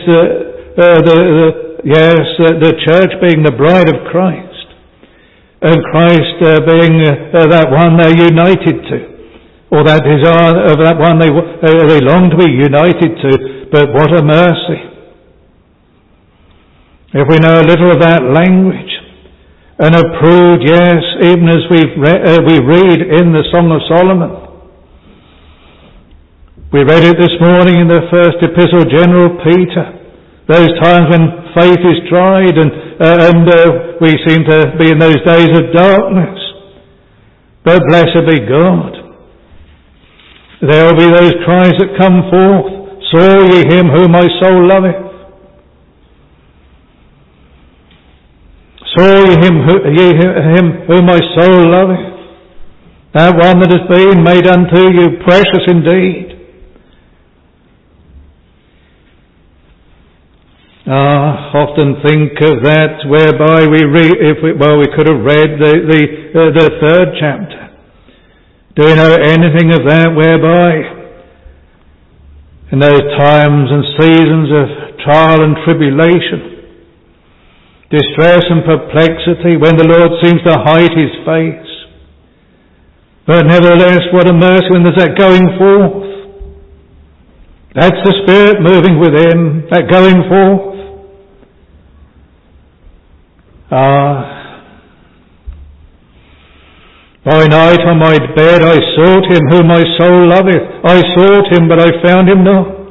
the church being the bride of Christ, and Christ being that one they're united to, or that desire of that one they long to be united to. But what a mercy! If we know a little of that language, and have proved, yes, even as we read in the Song of Solomon. We read it this morning in the first epistle, General Peter. Those times when faith is tried and we seem to be in those days of darkness. But blessed be God. There will be those cries that come forth. Saw ye him whom my soul loveth? Saw ye him whom my soul loveth, that one that has been made unto you precious indeed. Often think of that, whereby we could have read the third chapter. Do we know anything of that, whereby in those times and seasons of trial and tribulation, distress and perplexity, when the Lord seems to hide his face, but nevertheless, what a mercy when there's that going forth. That's the Spirit moving within, that going forth. By night on my bed I sought him whom my soul loveth. I sought him, but I found him not.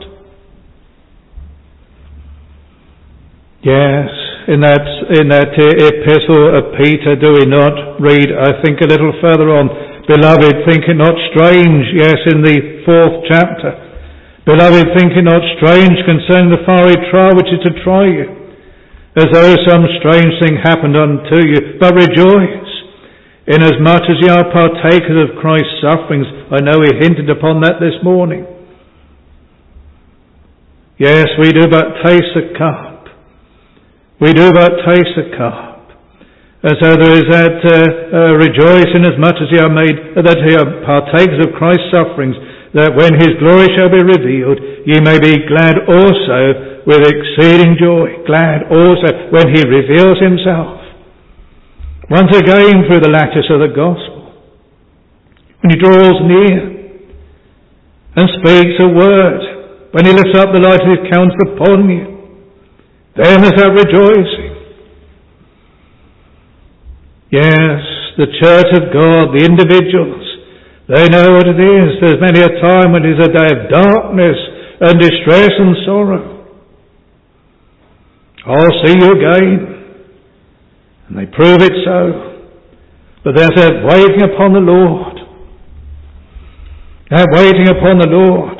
Yes, in that epistle of Peter, do we not read, I think a little further on, Beloved, think it not strange, yes, in the 4th chapter. Beloved, think it not strange concerning the fiery trial which is to try you, as though some strange thing happened unto you, but rejoice, inasmuch as ye are partakers of Christ's sufferings. I know we hinted upon that this morning. Yes, we do but taste the cup. We do but taste the cup. And so there is that rejoice inasmuch as ye are partakers of Christ's sufferings, that when his glory shall be revealed, ye may be glad also with exceeding joy. Glad also when he reveals himself. Once again through the lattice of the gospel. When he draws near and speaks a word. When he lifts up the light of his countenance upon you. Then is that rejoicing. Yes, the church of God, the individuals, they know what it is. There's many a time when it is a day of darkness and distress and sorrow. I'll see you again. And they prove it so. But there's that waiting upon the Lord. That waiting upon the Lord.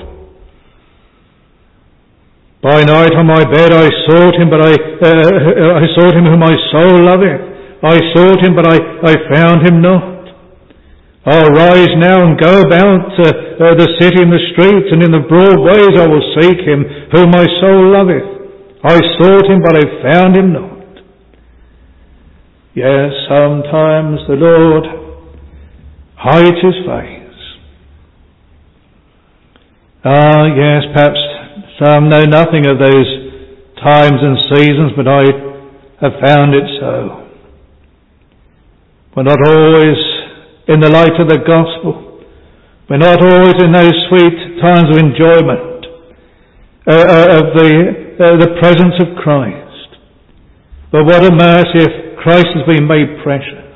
By night on my bed I sought him, but I sought him whom my soul loveth. I sought him, but I found him not. I'll rise now and go about the city and the streets, and in the broad ways I will seek him whom my soul loveth. I sought him, but I found him not. Yes, sometimes the Lord hides his face. Yes, perhaps some know nothing of those times and seasons, but I have found it so. We're not always in the light of the gospel. We're not always in those sweet times of enjoyment of the presence of Christ. But what a mercy if Christ has been made precious.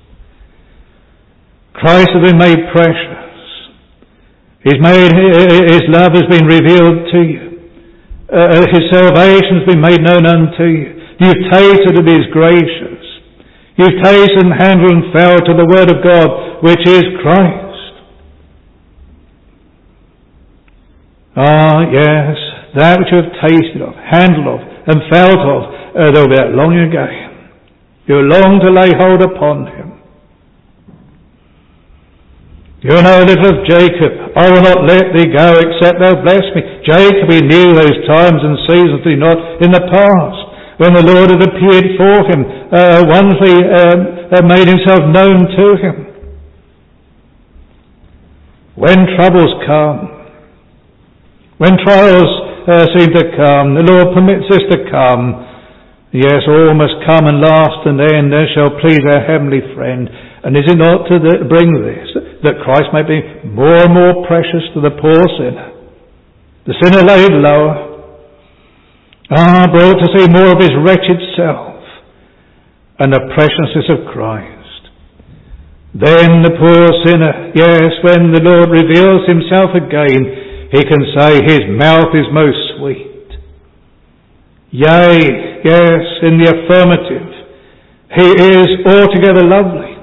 Christ has been made precious. His love has been revealed to you. His salvation has been made known unto you. You've tasted of his gracious. You've tasted and handled and felt to the word of God, which is Christ. Yes, that which you have tasted of, handled of, and felt of, there'll be that longing again. You long to lay hold upon him. You know a little of Jacob. I will not let thee go except thou bless me. Jacob, he knew those times and seasons, did he not, in the past, when the Lord had appeared for him, wonderfully made himself known to him. When troubles come, when trials seem to come, the Lord permits this to come. Yes, all must come and last and end, as shall please our heavenly friend. And is it not to bring this, that Christ may be more and more precious to the poor sinner, the sinner laid lower, brought to see more of his wretched self and the preciousness of Christ. Then the poor sinner, yes, when the Lord reveals himself again, he can say his mouth is most sweet. Yea, yes, in the affirmative, he is altogether lovely.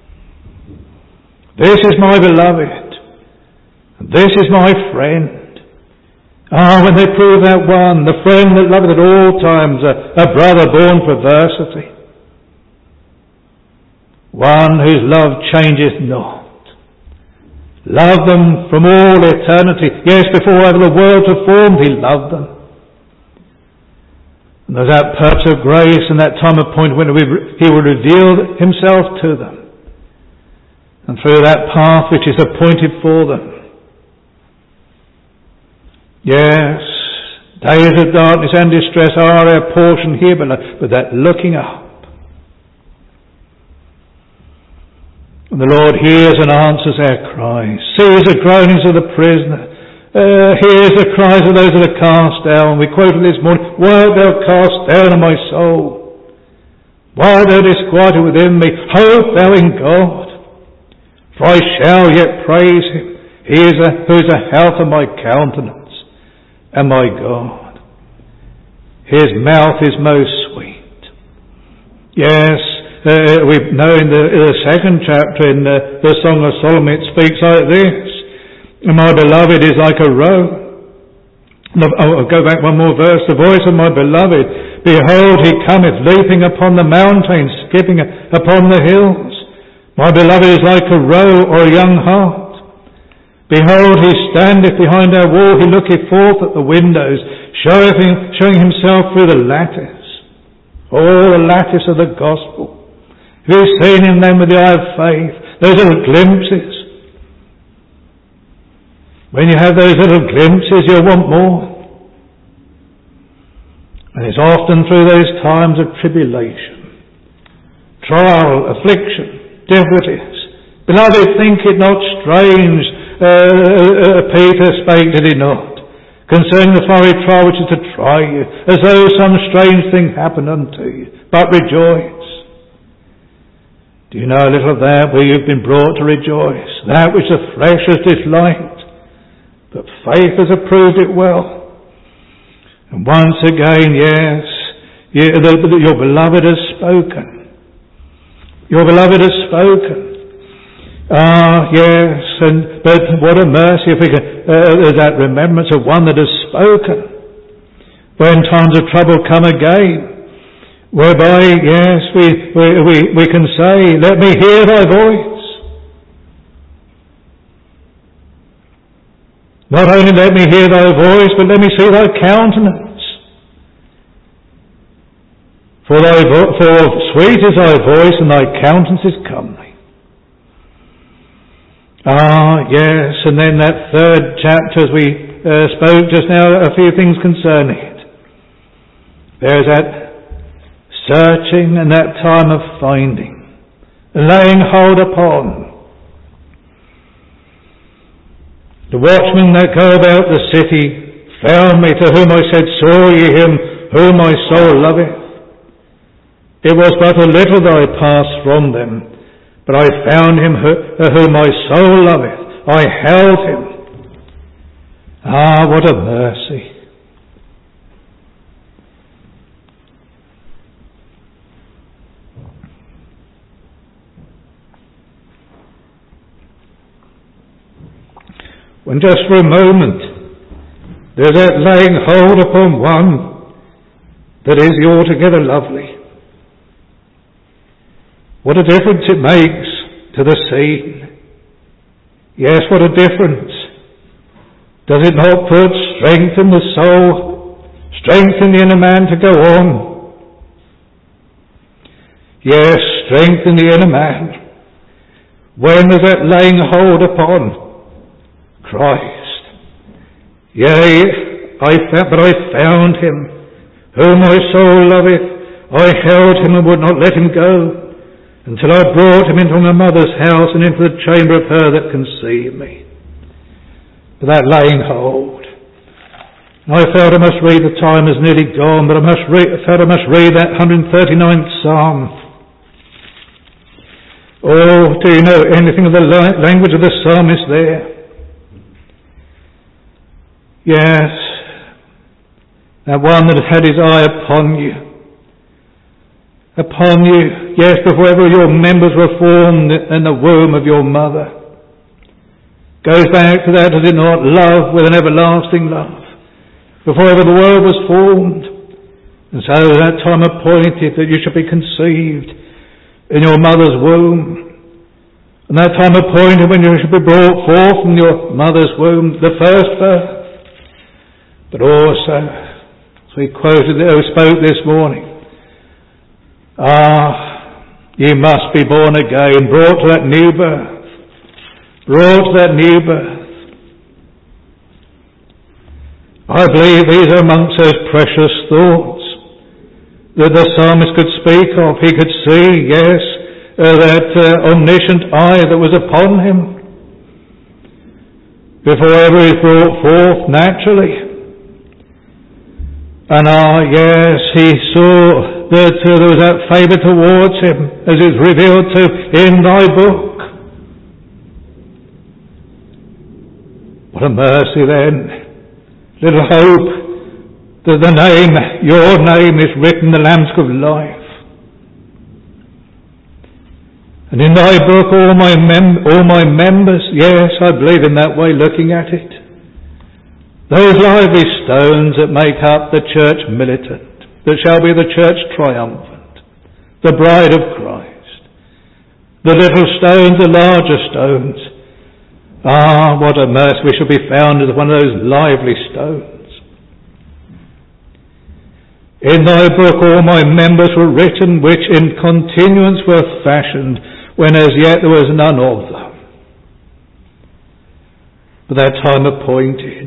This is my beloved. This is my friend. When they prove that one, the friend that loveth at all times, a brother born for adversity. one whose love changeth not. Loved them from all eternity. Yes, before ever the world was formed, he loved them. And there's that purpose of grace and that time appointed when he will reveal himself to them. And through that path which is appointed for them. Yes, days of darkness and distress are our portion here below, but that looking up. And the Lord hears and answers our cries, sees the groanings of the prisoner, hears the cries of those that are cast down. We quoted this morning, "Why art thou cast down, O my soul? Why art thou disquieted within me? Hope thou in God. For I shall yet praise him. He is who is the health of my countenance and my God. His mouth is most sweet." Yes, we know in the second chapter in the Song of Solomon it speaks like this. "My beloved is like a roe." I'll go back one more verse. "The voice of my beloved, behold, he cometh, leaping upon the mountains, skipping upon the hills. My beloved is like a roe or a young hart. Behold, he standeth behind our wall, he looketh forth at the windows, showing himself through the lattice." Oh, the lattice of the gospel. Have you seen him then with the eye of faith? Those little glimpses. When you have those little glimpses, you'll want more. And it's often through those times of tribulation, trial, affliction, difficulties. "Beloved, think it not strange," Peter spake, did he not, "concerning the fiery trial which is to try you, as though some strange thing happened unto you. But rejoice." Do you know a little of that where you've been brought to rejoice? That which the flesh has disliked, but faith has approved it well. And once again, yes, your beloved has spoken. Your beloved has spoken. Ah, yes, but what a mercy if we can, there's that remembrance of one that has spoken. When times of trouble come again, whereby, yes, we can say, "Let me hear thy voice." Not only let me hear thy voice, but let me see thy countenance. For sweet is thy voice, and thy countenance is comely. Ah, yes, and then that third chapter, as we spoke just now, a few things concerning it. There's that searching and that time of finding, laying hold upon. "The watchmen that go about the city found me, to whom I said, Saw ye him whom my soul loveth? It was but a little that I passed from them, but I found him whom my soul loveth. I held him." Ah, what a mercy. When just for a moment there's that laying hold upon one that is altogether lovely. What a difference it makes to the scene. Yes, what a difference. Does it not put strength in the soul, strength in the inner man to go on? Yes, strength in the inner man. When there's that laying hold upon Christ. Yea, but I found him, whom my soul loveth. I held him and would not let him go, until I brought him into my mother's house and into the chamber of her that conceived me. But that laying hold. I felt I must read, the time is nearly gone, but I felt I must read that 139th Psalm. Oh, do you know anything of the language of the psalmist there? Yes, that one that had his eye upon you. Upon you, yes, before ever your members were formed in the womb of your mother. Goes back to that, does it not? Love with an everlasting love. Before ever the world was formed. And so that time appointed that you should be conceived in your mother's womb. And that time appointed when you should be brought forth from your mother's womb, the first birth. But also, as we spoke this morning, you must be born again, brought to that new birth. Brought to that new birth. I believe these are amongst those precious thoughts that the psalmist could speak of. He could see, yes, that omniscient eye that was upon him before ever he was brought forth naturally. And yes, he saw that there was that favour towards him as is revealed to in thy book. What a mercy then. Little hope that the name, your name, is written in the Lamb's Book of Life. And in thy book all my members, yes, I believe in that way, looking at it. Those lively stones that make up the church militant, that shall be the church triumphant, the bride of Christ. The little stones, the larger stones. What a mercy we shall be found as one of those lively stones. In thy book all my members were written, which in continuance were fashioned, when as yet there was none of them. But that time appointed,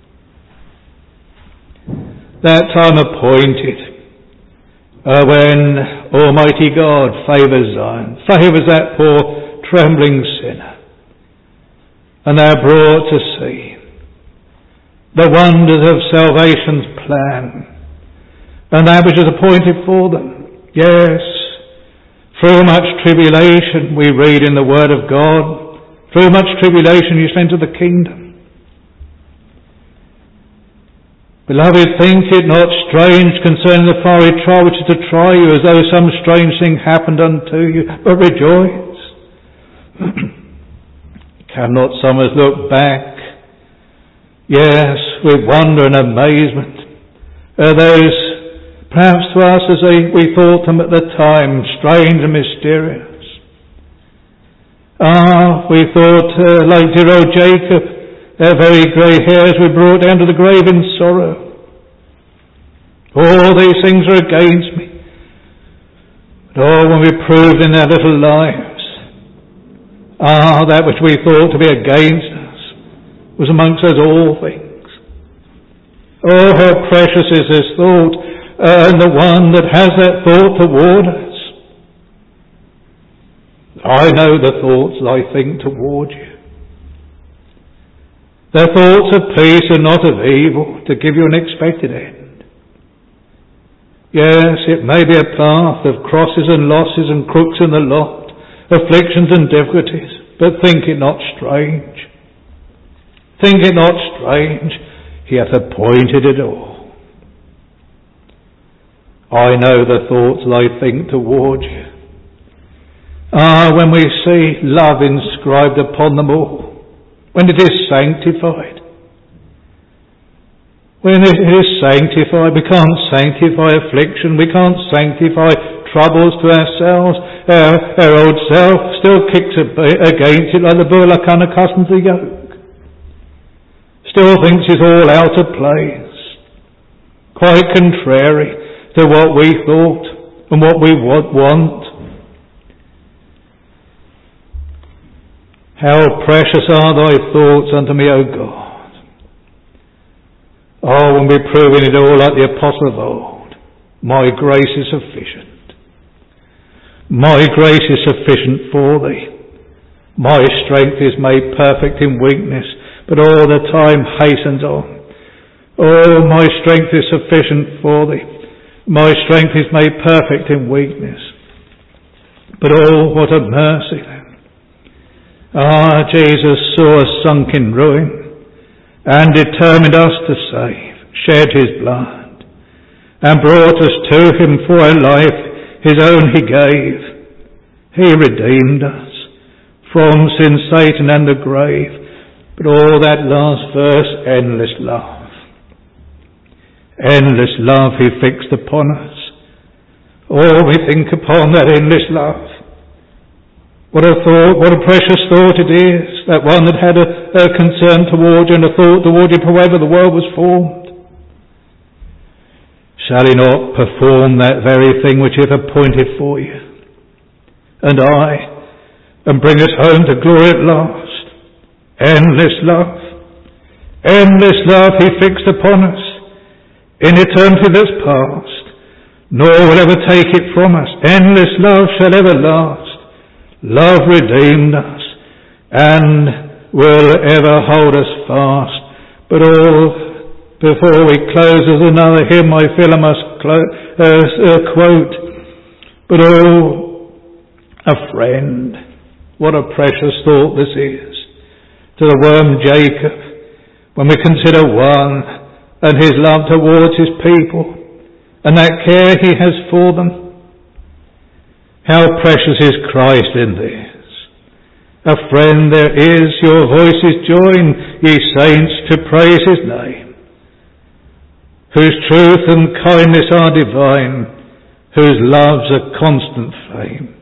when Almighty God favours Zion, favours that poor trembling sinner, and they are brought to see the wonders of salvation's plan, and that which is appointed for them. Yes, through much tribulation, we read in the Word of God, through much tribulation you shall enter the kingdom. Beloved, think it not strange concerning the fiery trial which is to try you, as though some strange thing happened unto you, but rejoice. Cannot some of us look back, yes, with wonder and amazement, those, perhaps to us as we thought them at the time, strange and mysterious. We thought, like dear old Jacob, their very grey hairs were brought down to the grave in sorrow. All these things are against me. But when we proved in their little lives, that which we thought to be against us was amongst us all things. Oh, how precious is this thought, and the one that has that thought toward us. I know the thoughts that I think toward you. They're thoughts of peace and not of evil, to give you an expected end. Yes, it may be a path of crosses and losses and crooks in the lot, afflictions and difficulties, but think it not strange. Think it not strange. He hath appointed it all. I know the thoughts that I think toward you. When we see love inscribed upon them all, when it is sanctified. When it is sanctified, we can't sanctify affliction, we can't sanctify troubles to ourselves. Our old self still kicks against it like the bullock unaccustomed to the yoke. Still thinks it's all out of place. Quite contrary to what we thought and what we want. How precious are thy thoughts unto me, O God. When we're proving it all like the apostle of old, my grace is sufficient. My grace is sufficient for thee. My strength is made perfect in weakness, but all the time hastens on. Oh, my strength is sufficient for thee. My strength is made perfect in weakness. But oh, what a mercy then. Jesus saw us sunk in ruin and determined us to save, shed his blood, and brought us to him for a life his own he gave. He redeemed us from sin, Satan and the grave. But all that last verse, endless love. Endless love he fixed upon us. We think upon that endless love. What a thought, what a precious thought it is, that one that had a concern toward you and a thought toward you forever the world was formed. Shall he not perform that very thing which he hath appointed for you? And bring us home to glory at last. Endless love he fixed upon us in eternity that's past, nor will ever take it from us. Endless love shall ever last. Love redeemed us and will ever hold us fast. But all before we close, there's another hymn I feel I must quote. But oh, a friend, what a precious thought this is to the worm Jacob, when we consider one and his love towards his people and that care he has for them. How precious is Christ in this. A friend there is, your voices join, ye saints, to praise his name, whose truth and kindness are divine, whose love's a constant flame.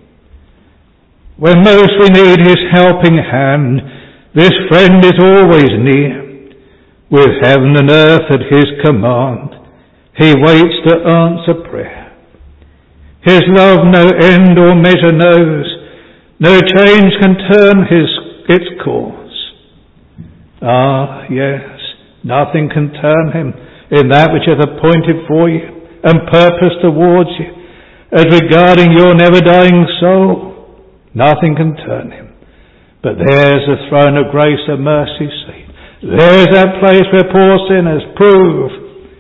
When most we need his helping hand, this friend is always near. With heaven and earth at his command, he waits to answer prayer. His love no end or measure knows, no change can turn its course. Ah, yes, nothing can turn him in that which hath appointed for you and purposed towards you. As regarding your never-dying soul, nothing can turn him. But there's the throne of grace and mercy seat. There's that place where poor sinners prove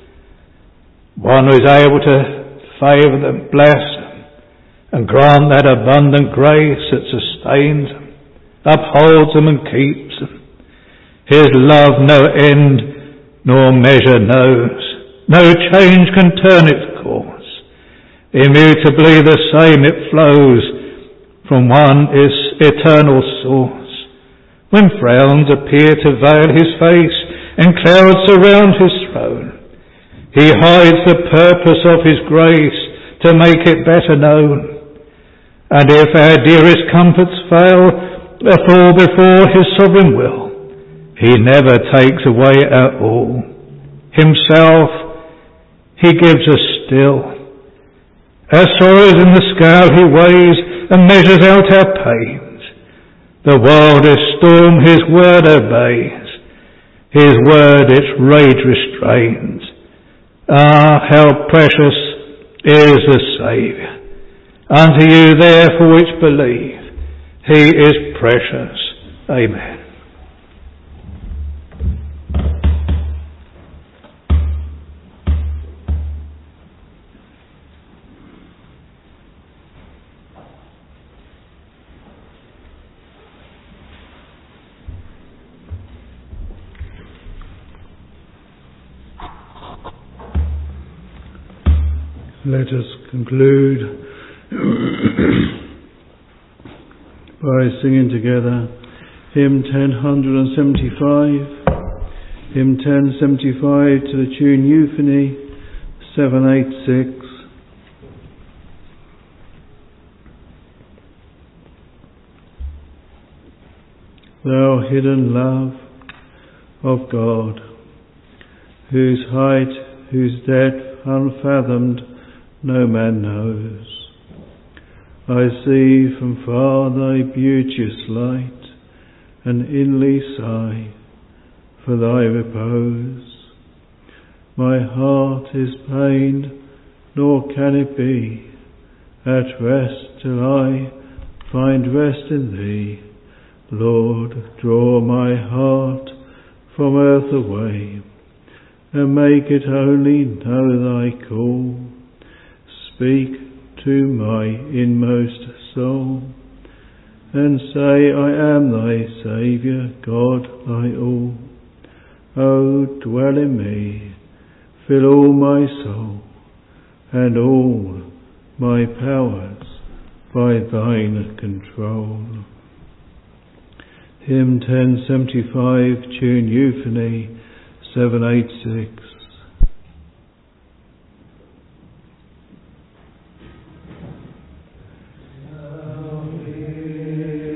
one who is able to favour them, bless them, and grant that abundant grace that sustains them, upholds them and keeps them. His love no end nor measure knows, no change can turn its course. Immutably the same it flows from one eternal source. When frowns appear to veil his face and clouds surround his throne, he hides the purpose of his grace to make it better known. And if our dearest comforts fall before his sovereign will, he never takes away our all. Himself he gives us still. Our sorrows in the scale he weighs and measures out our pains. The wildest storm his word obeys, his word its rage restrains. Ah, how precious is the Saviour. Unto you therefore which believe, he is precious. Amen. Let us conclude by singing together hymn 1075, hymn 1075 to the tune Euphony 786. Thou hidden love of God, whose height, whose depth unfathomed no man knows. I see from far thy beauteous light, and inly sigh for thy repose. My heart is pained, nor can it be at rest till I find rest in thee. Lord, draw my heart from earth away, and make it only know thy call. Speak to my inmost soul, and say, I am thy Saviour, God, thy all. O dwell in me, fill all my soul, and all my powers by thine control. Hymn 1075, tune Euphony 786. Thou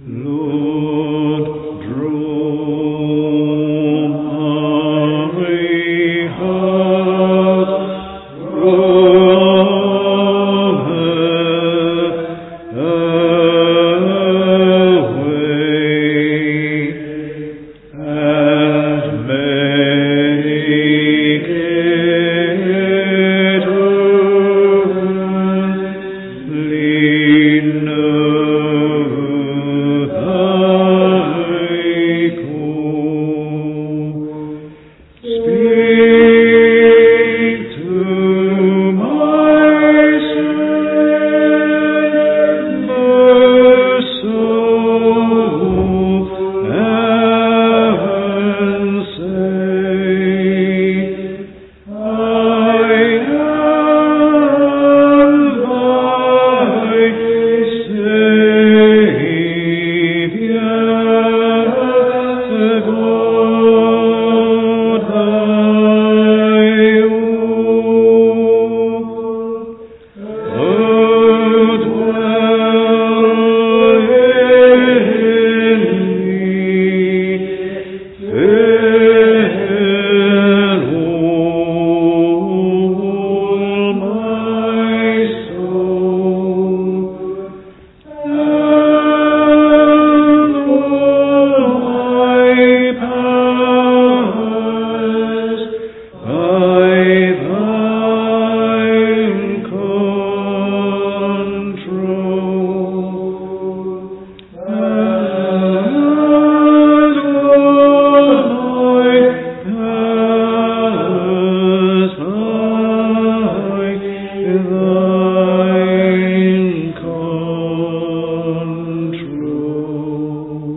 Lord, draw my heart from away and make it only know thy call. Speak to my soul, and say, I am thy Saviour, God thy own. Oh, dwell in me, fill all my soul, and all my powers by thine control, and all my powers by thine control.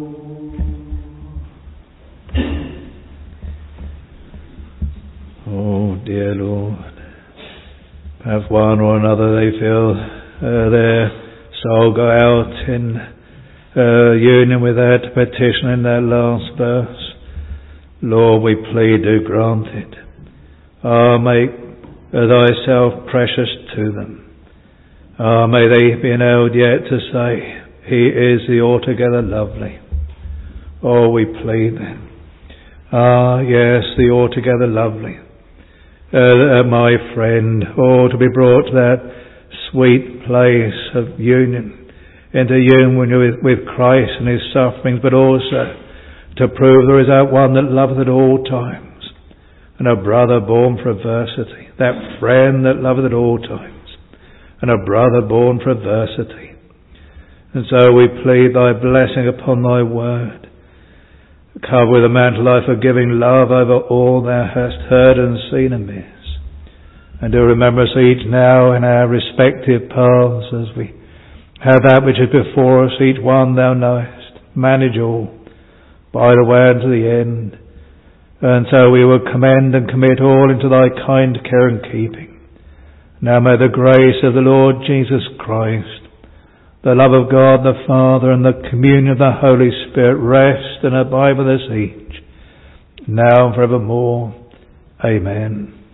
Oh, dear Lord, perhaps one or another they feel their soul go out in union with that petition in that last verse. Lord, we plead, do grant it. Make thyself precious to them. May they be enabled yet to say, He is the altogether lovely. Oh, we plead then. Yes, the altogether lovely. My friend, to be brought to that sweet place of union, into union with Christ and His sufferings, but also to prove there is that one that loveth at all times, and a brother born for adversity, that friend that loveth at all times, and a brother born for adversity. And so we plead thy blessing upon thy word. Cover with a mantle thy forgiving love over all thou hast heard and seen amiss. And do remember us each now in our respective paths as we have that which is before us, each one thou knowest. Manage all, by the way unto the end. And so we will commend and commit all into thy kind care and keeping. Now may the grace of the Lord Jesus Christ, the love of God the Father, and the communion of the Holy Spirit rest and abide with us each, now and forevermore. Amen.